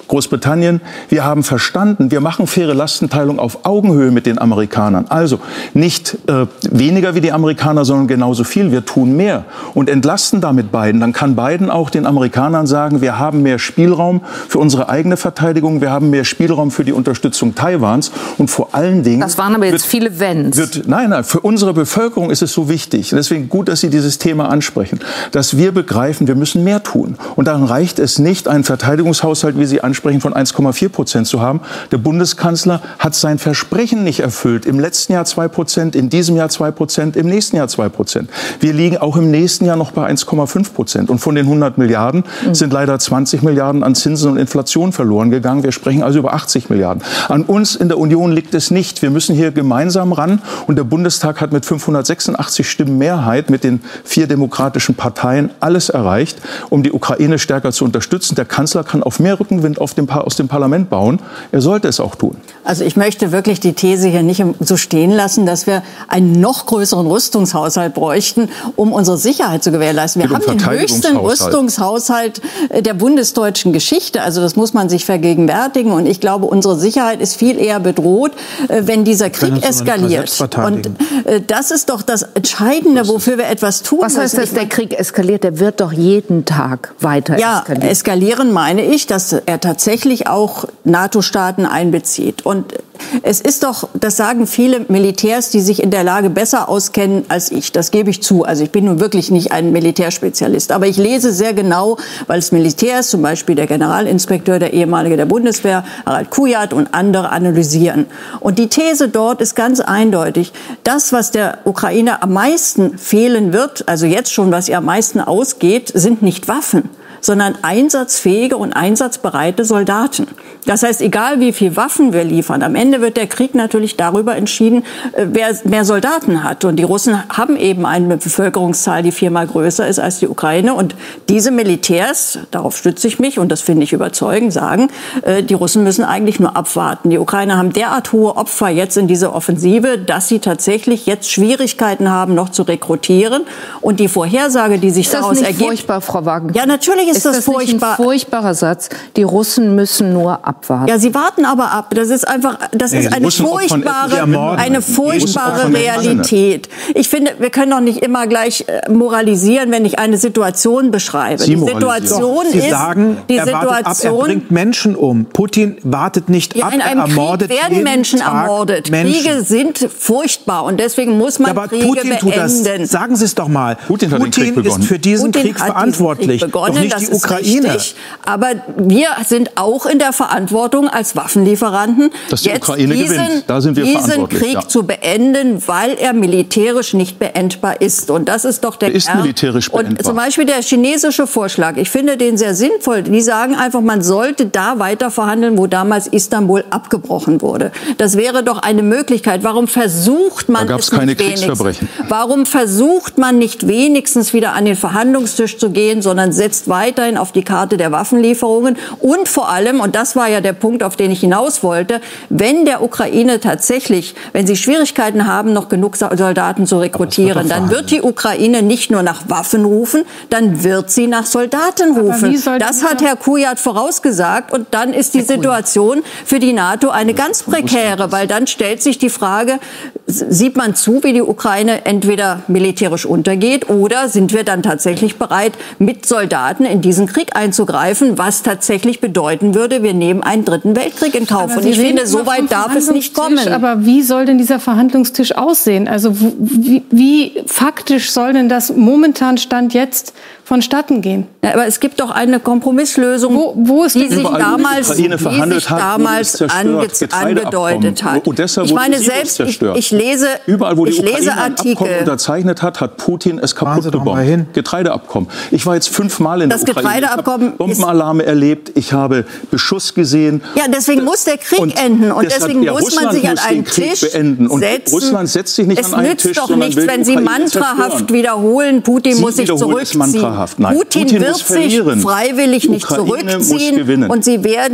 Großbritannien, wir haben verstanden, wir machen faire Lastenteilung auf Augenhöhe mit den Amerikanern. Also nicht äh, weniger wie die Amerikaner, sondern genauso viel. Wir tun mehr und entlasten damit Biden. Dann kann Biden auch den Amerikanern sagen, wir haben mehr Spielraum für unsere eigene Verteidigung, wir haben mehr Spielraum für die Unterstützung Taiwans und vor allen Dingen... Das waren aber jetzt wird, viele Wenns. Wird, nein, nein, für unsere Bevölkerung ist es so wichtig. Deswegen gut, dass Sie dieses Thema ansprechen, dass wir begreifen, wir müssen mehr tun. Und dann reicht es nicht, einen Verteidigungshaushalt, wie Sie ansprechen, von eins Komma vier Prozent zu haben. Der Bundeskanzler hat sein Versprechen nicht erfüllt. Im letzten Jahr zwei Prozent, in diesem Jahr zwei Prozent, im nächsten Jahr zwei Prozent. Wir liegen auch im nächsten Jahr noch bei eins Komma fünf Prozent. Und von den hundert Milliarden mhm. sind leider zwanzig Milliarden an Zinsen und Inflation verloren gegangen. Wir sprechen also über achtzig Milliarden. An uns in der Union liegt es nicht. Wir müssen hier gemeinsam ran. Und der Bundestag hat mit fünfhundertsechsundachtzig Stimmen Mehrheit mit den vier demokratischen Parteien alles erreicht, um die Ukraine stärker zu unterstützen. Der Kanzler kann auf mehr Rückenwind auf dem pa- aus dem Parlament bauen. Er sollte es auch tun. Also ich möchte wirklich die These hier nicht so stehen lassen, dass wir einen noch größeren Rüstungshaushalt bräuchten, um unsere Sicherheit zu gewährleisten. Wir haben den höchsten Rüstungshaushalt der bundesdeutschen Geschichte. Also das muss man sich vergegenwärtigen. Und ich glaube, unsere Sicherheit ist viel eher bedroht, wenn dieser Krieg eskaliert. Und das ist doch das Entscheidende, wofür wir etwas tun müssen. Was heißt, dass der Krieg eskaliert? Der wird doch jeden Tag weiter ja, eskalieren. Ja, eskalieren meine ich, dass er tatsächlich auch NATO-Staaten einbezieht. Und es ist doch, das sagen viele Militärs, die sich in der Lage besser auskennen als ich. Das gebe ich zu. Also ich bin nun wirklich nicht ein Militärspezialist. Aber ich lese sehr genau, weil es Militärs, zum Beispiel der Generalinspekteur, der ehemalige der Bundeswehr, Harald Kujat und andere analysieren. Und die These dort ist ganz eindeutig. Das, was der Ukraine am meisten fehlen wird, also jetzt schon, was ihr am meisten ausgeht, sind nicht Waffen, sondern einsatzfähige und einsatzbereite Soldaten. Das heißt, egal wie viel Waffen wir liefern, am Ende wird der Krieg natürlich darüber entschieden, wer mehr Soldaten hat. Und die Russen haben eben eine Bevölkerungszahl, die viermal größer ist als die Ukraine. Und diese Militärs, darauf stütze ich mich und das finde ich überzeugend, sagen, die Russen müssen eigentlich nur abwarten. Die Ukrainer haben derart hohe Opfer jetzt in dieser Offensive, dass sie tatsächlich jetzt Schwierigkeiten haben, noch zu rekrutieren. Und die Vorhersage, die sich daraus ergibt... Ist das nicht furchtbar, Frau Wagen? Ja, natürlich ist, ist das, das furchtbar. Nicht ein furchtbarer Satz? Die Russen müssen nur abwarten. Ja, sie warten aber ab. Das ist einfach, das nee, ist eine furchtbare, eine furchtbare Realität. Ich finde, wir können doch nicht immer gleich moralisieren, wenn ich eine Situation beschreibe. Sie die Situation doch, Sie ist, sagen, die er Situation, wartet ab, er bringt Menschen um. Putin wartet nicht ja, ab, in einem er ermordet Krieg werden Menschen Tag ermordet. Menschen. Kriege sind furchtbar und deswegen muss man ja, aber Kriege Putin beenden. Tut das. Sagen Sie es doch mal. Putin, hat Putin den Krieg ist für diesen Putin Krieg verantwortlich, Krieg begonnen, doch nicht das die Ukraine. Richtig. Aber wir sind auch in der Verantwortung als Waffenlieferanten, dass die jetzt Ukraine diesen, gewinnt. Da sind wir diesen Krieg ja. zu beenden, weil er militärisch nicht beendbar ist. Und das ist doch der, der ist Kern. militärisch beendbar. Und zum Beispiel der chinesische Vorschlag, ich finde den sehr sinnvoll. Die sagen einfach, man sollte da weiter verhandeln, wo damals Istanbul abgebrochen wurde. Das wäre doch eine Möglichkeit. Warum versucht man da gab's es keine nicht wenigstens? Kriegsverbrechen. Warum versucht man nicht wenigstens wieder an den Verhandlungstisch zu gehen, sondern setzt weiterhin auf die Karte der Waffenlieferungen und vor allem, und das war ja der Punkt, auf den ich hinaus wollte, wenn der Ukraine tatsächlich, wenn sie Schwierigkeiten haben, noch genug Soldaten zu rekrutieren, dann wird die Ukraine nicht nur nach Waffen rufen, dann wird sie nach Soldaten rufen. Das hat Herr Kujat vorausgesagt und dann ist die Situation für die NATO eine ganz prekäre, weil dann stellt sich die Frage, sieht man zu, wie die Ukraine entweder militärisch untergeht oder sind wir dann tatsächlich bereit, mit Soldaten in diesen Krieg einzugreifen, was tatsächlich bedeuten würde, wir nehmen einen dritten Weltkrieg in Kauf. Und ich finde, so weit darf es nicht kommen. Aber wie soll denn dieser Verhandlungstisch aussehen? Also wie, wie faktisch soll denn das momentan Stand jetzt vonstatten gehen? Ja, aber es gibt doch eine Kompromisslösung, wo, wo ist die sich damals, die die sich damals ange angedeutet hat. Odessa ich meine, selbst ich, ich lese, Überall, wo die ich Ukraine lese ein Artikel. Abkommen unterzeichnet hat, hat Putin es kaputt gebombt. Getreideabkommen. Ich war jetzt fünfmal in das der Ukraine. Ich habe Bombenalarme erlebt. Ich habe Beschuss gesehen. Ja, deswegen muss der Krieg und enden und deshalb, deswegen ja, muss Russland man sich an muss einen den Krieg Tisch beenden. Und setzen. Russland setzt sich nicht es an einen Tisch, nützt doch sondern nichts, will wenn Sie Ukraine mantrahaft zerstören. wiederholen, Putin Sie muss sich zurückziehen. Nein, Putin, Putin wird muss sich verlieren. freiwillig nicht Ukraine zurückziehen und Sie werden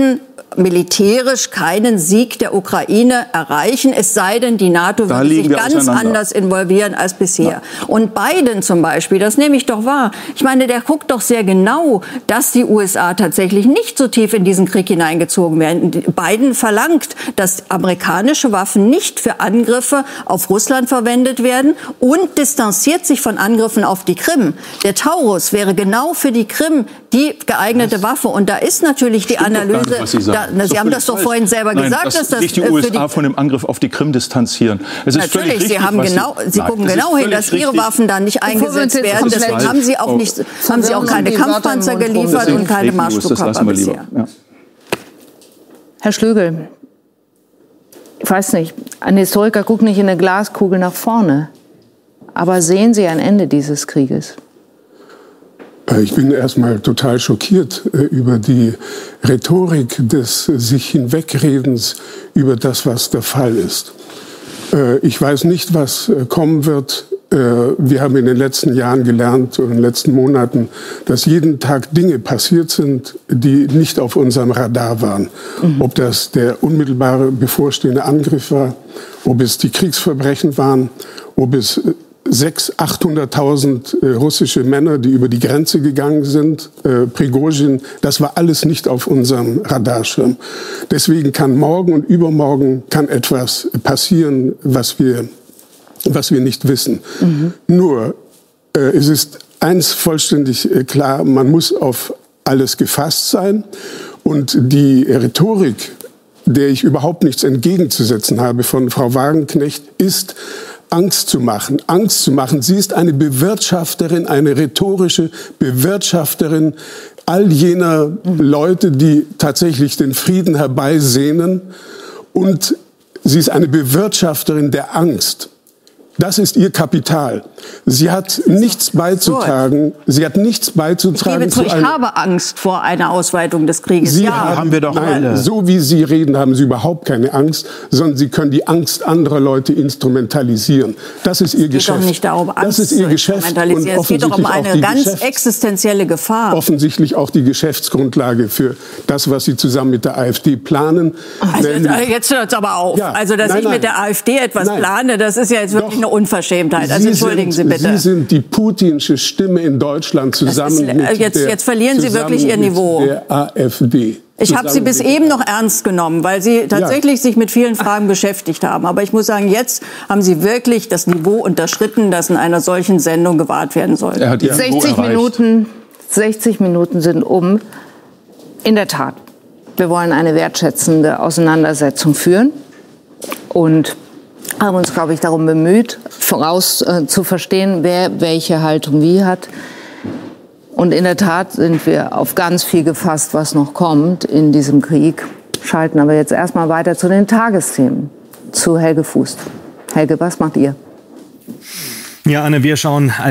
militärisch keinen Sieg der Ukraine erreichen, es sei denn, die NATO würde sich ganz anders involvieren als bisher. Ja. Und Biden zum Beispiel, das nehme ich doch wahr. Ich meine, der guckt doch sehr genau, dass die U S A tatsächlich nicht so tief in diesen Krieg hineingezogen werden. Biden verlangt, dass amerikanische Waffen nicht für Angriffe auf Russland verwendet werden und distanziert sich von Angriffen auf die Krim. Der Taurus wäre genau für die Krim die geeignete Waffe. Und da ist natürlich die Analyse, nicht, Sie, da, na, Sie haben das doch vorhin selber Nein, gesagt, dass, dass das sich die U S A von dem Angriff auf die Krim distanzieren. Es ist natürlich, völlig richtig, Sie, haben genau, Sie nein, gucken genau hin, dass Ihre Waffen da nicht eingesetzt werden. Deswegen haben Sie auch, nicht, haben Sie auch keine Kampfpanzer geliefert und keine Marschflugkörper bisher. Ja. Herr Schlögel, ich weiß nicht, ein Historiker guckt nicht in eine Glaskugel nach vorne. Aber sehen Sie ein Ende dieses Krieges? Ich bin erstmal total schockiert über die Rhetorik des sich Hinwegredens über das, was der Fall ist. Ich weiß nicht, was kommen wird. Wir haben in den letzten Jahren gelernt, in den letzten Monaten, dass jeden Tag Dinge passiert sind, die nicht auf unserem Radar waren. Mhm. Ob das der unmittelbare bevorstehende Angriff war, ob es die Kriegsverbrechen waren, ob es sechshunderttausend, achthunderttausend äh, russische Männer, die über die Grenze gegangen sind, äh, Prigozhin, das war alles nicht auf unserem Radarschirm. Deswegen kann morgen und übermorgen kann etwas passieren, was wir, was wir nicht wissen. Mhm. Nur, äh, es ist eins vollständig äh, klar, man muss auf alles gefasst sein. Und die Rhetorik, der ich überhaupt nichts entgegenzusetzen habe von Frau Wagenknecht, ist, Angst zu machen, Angst zu machen. Sie ist eine Bewirtschafterin, eine rhetorische Bewirtschafterin all jener Leute, die tatsächlich den Frieden herbeisehnen. Und sie ist eine Bewirtschafterin der Angst. Das ist ihr Kapital. Sie hat nichts beizutragen. Sie hat nichts beizutragen. Ich, gebe zu, ich habe Angst vor einer Ausweitung des Krieges. Sie ja, haben, haben wir doch nein, alle. So wie Sie reden, haben Sie überhaupt keine Angst, sondern Sie können die Angst anderer Leute instrumentalisieren. Das ist Ihr Geschäft. Es geht doch nicht darum, Angst das ist Ihr Geschäft. Und es geht doch um eine ganz existenzielle Gefahr. Offensichtlich auch die Geschäftsgrundlage für das, was Sie zusammen mit der AfD planen. Also jetzt hört es aber auf. Ja, also, dass nein, ich nein, mit der AfD etwas nein. plane, das ist ja jetzt wirklich doch. Eine Unverschämtheit. Also Sie entschuldigen sind, Sie bitte. Sie sind die putinsche Stimme in Deutschland zusammen ist, mit jetzt, der, jetzt verlieren Sie wirklich Ihr Niveau. Der AfD. Ich habe Sie bis eben noch ernst genommen, weil Sie tatsächlich ja. sich mit vielen Fragen beschäftigt haben. Aber ich muss sagen, jetzt haben Sie wirklich das Niveau unterschritten, das in einer solchen Sendung gewahrt werden soll. Er hat sechzig Minuten, sechzig Minuten sind um. In der Tat, wir wollen eine wertschätzende Auseinandersetzung führen und haben uns, glaube ich, darum bemüht, voraus äh, zu verstehen, wer welche Haltung wie hat. Und in der Tat sind wir auf ganz viel gefasst, was noch kommt in diesem Krieg. Schalten aber jetzt erstmal weiter zu den Tagesthemen, zu Helge Fußt. Helge, was macht ihr? Ja, Anne, wir schauen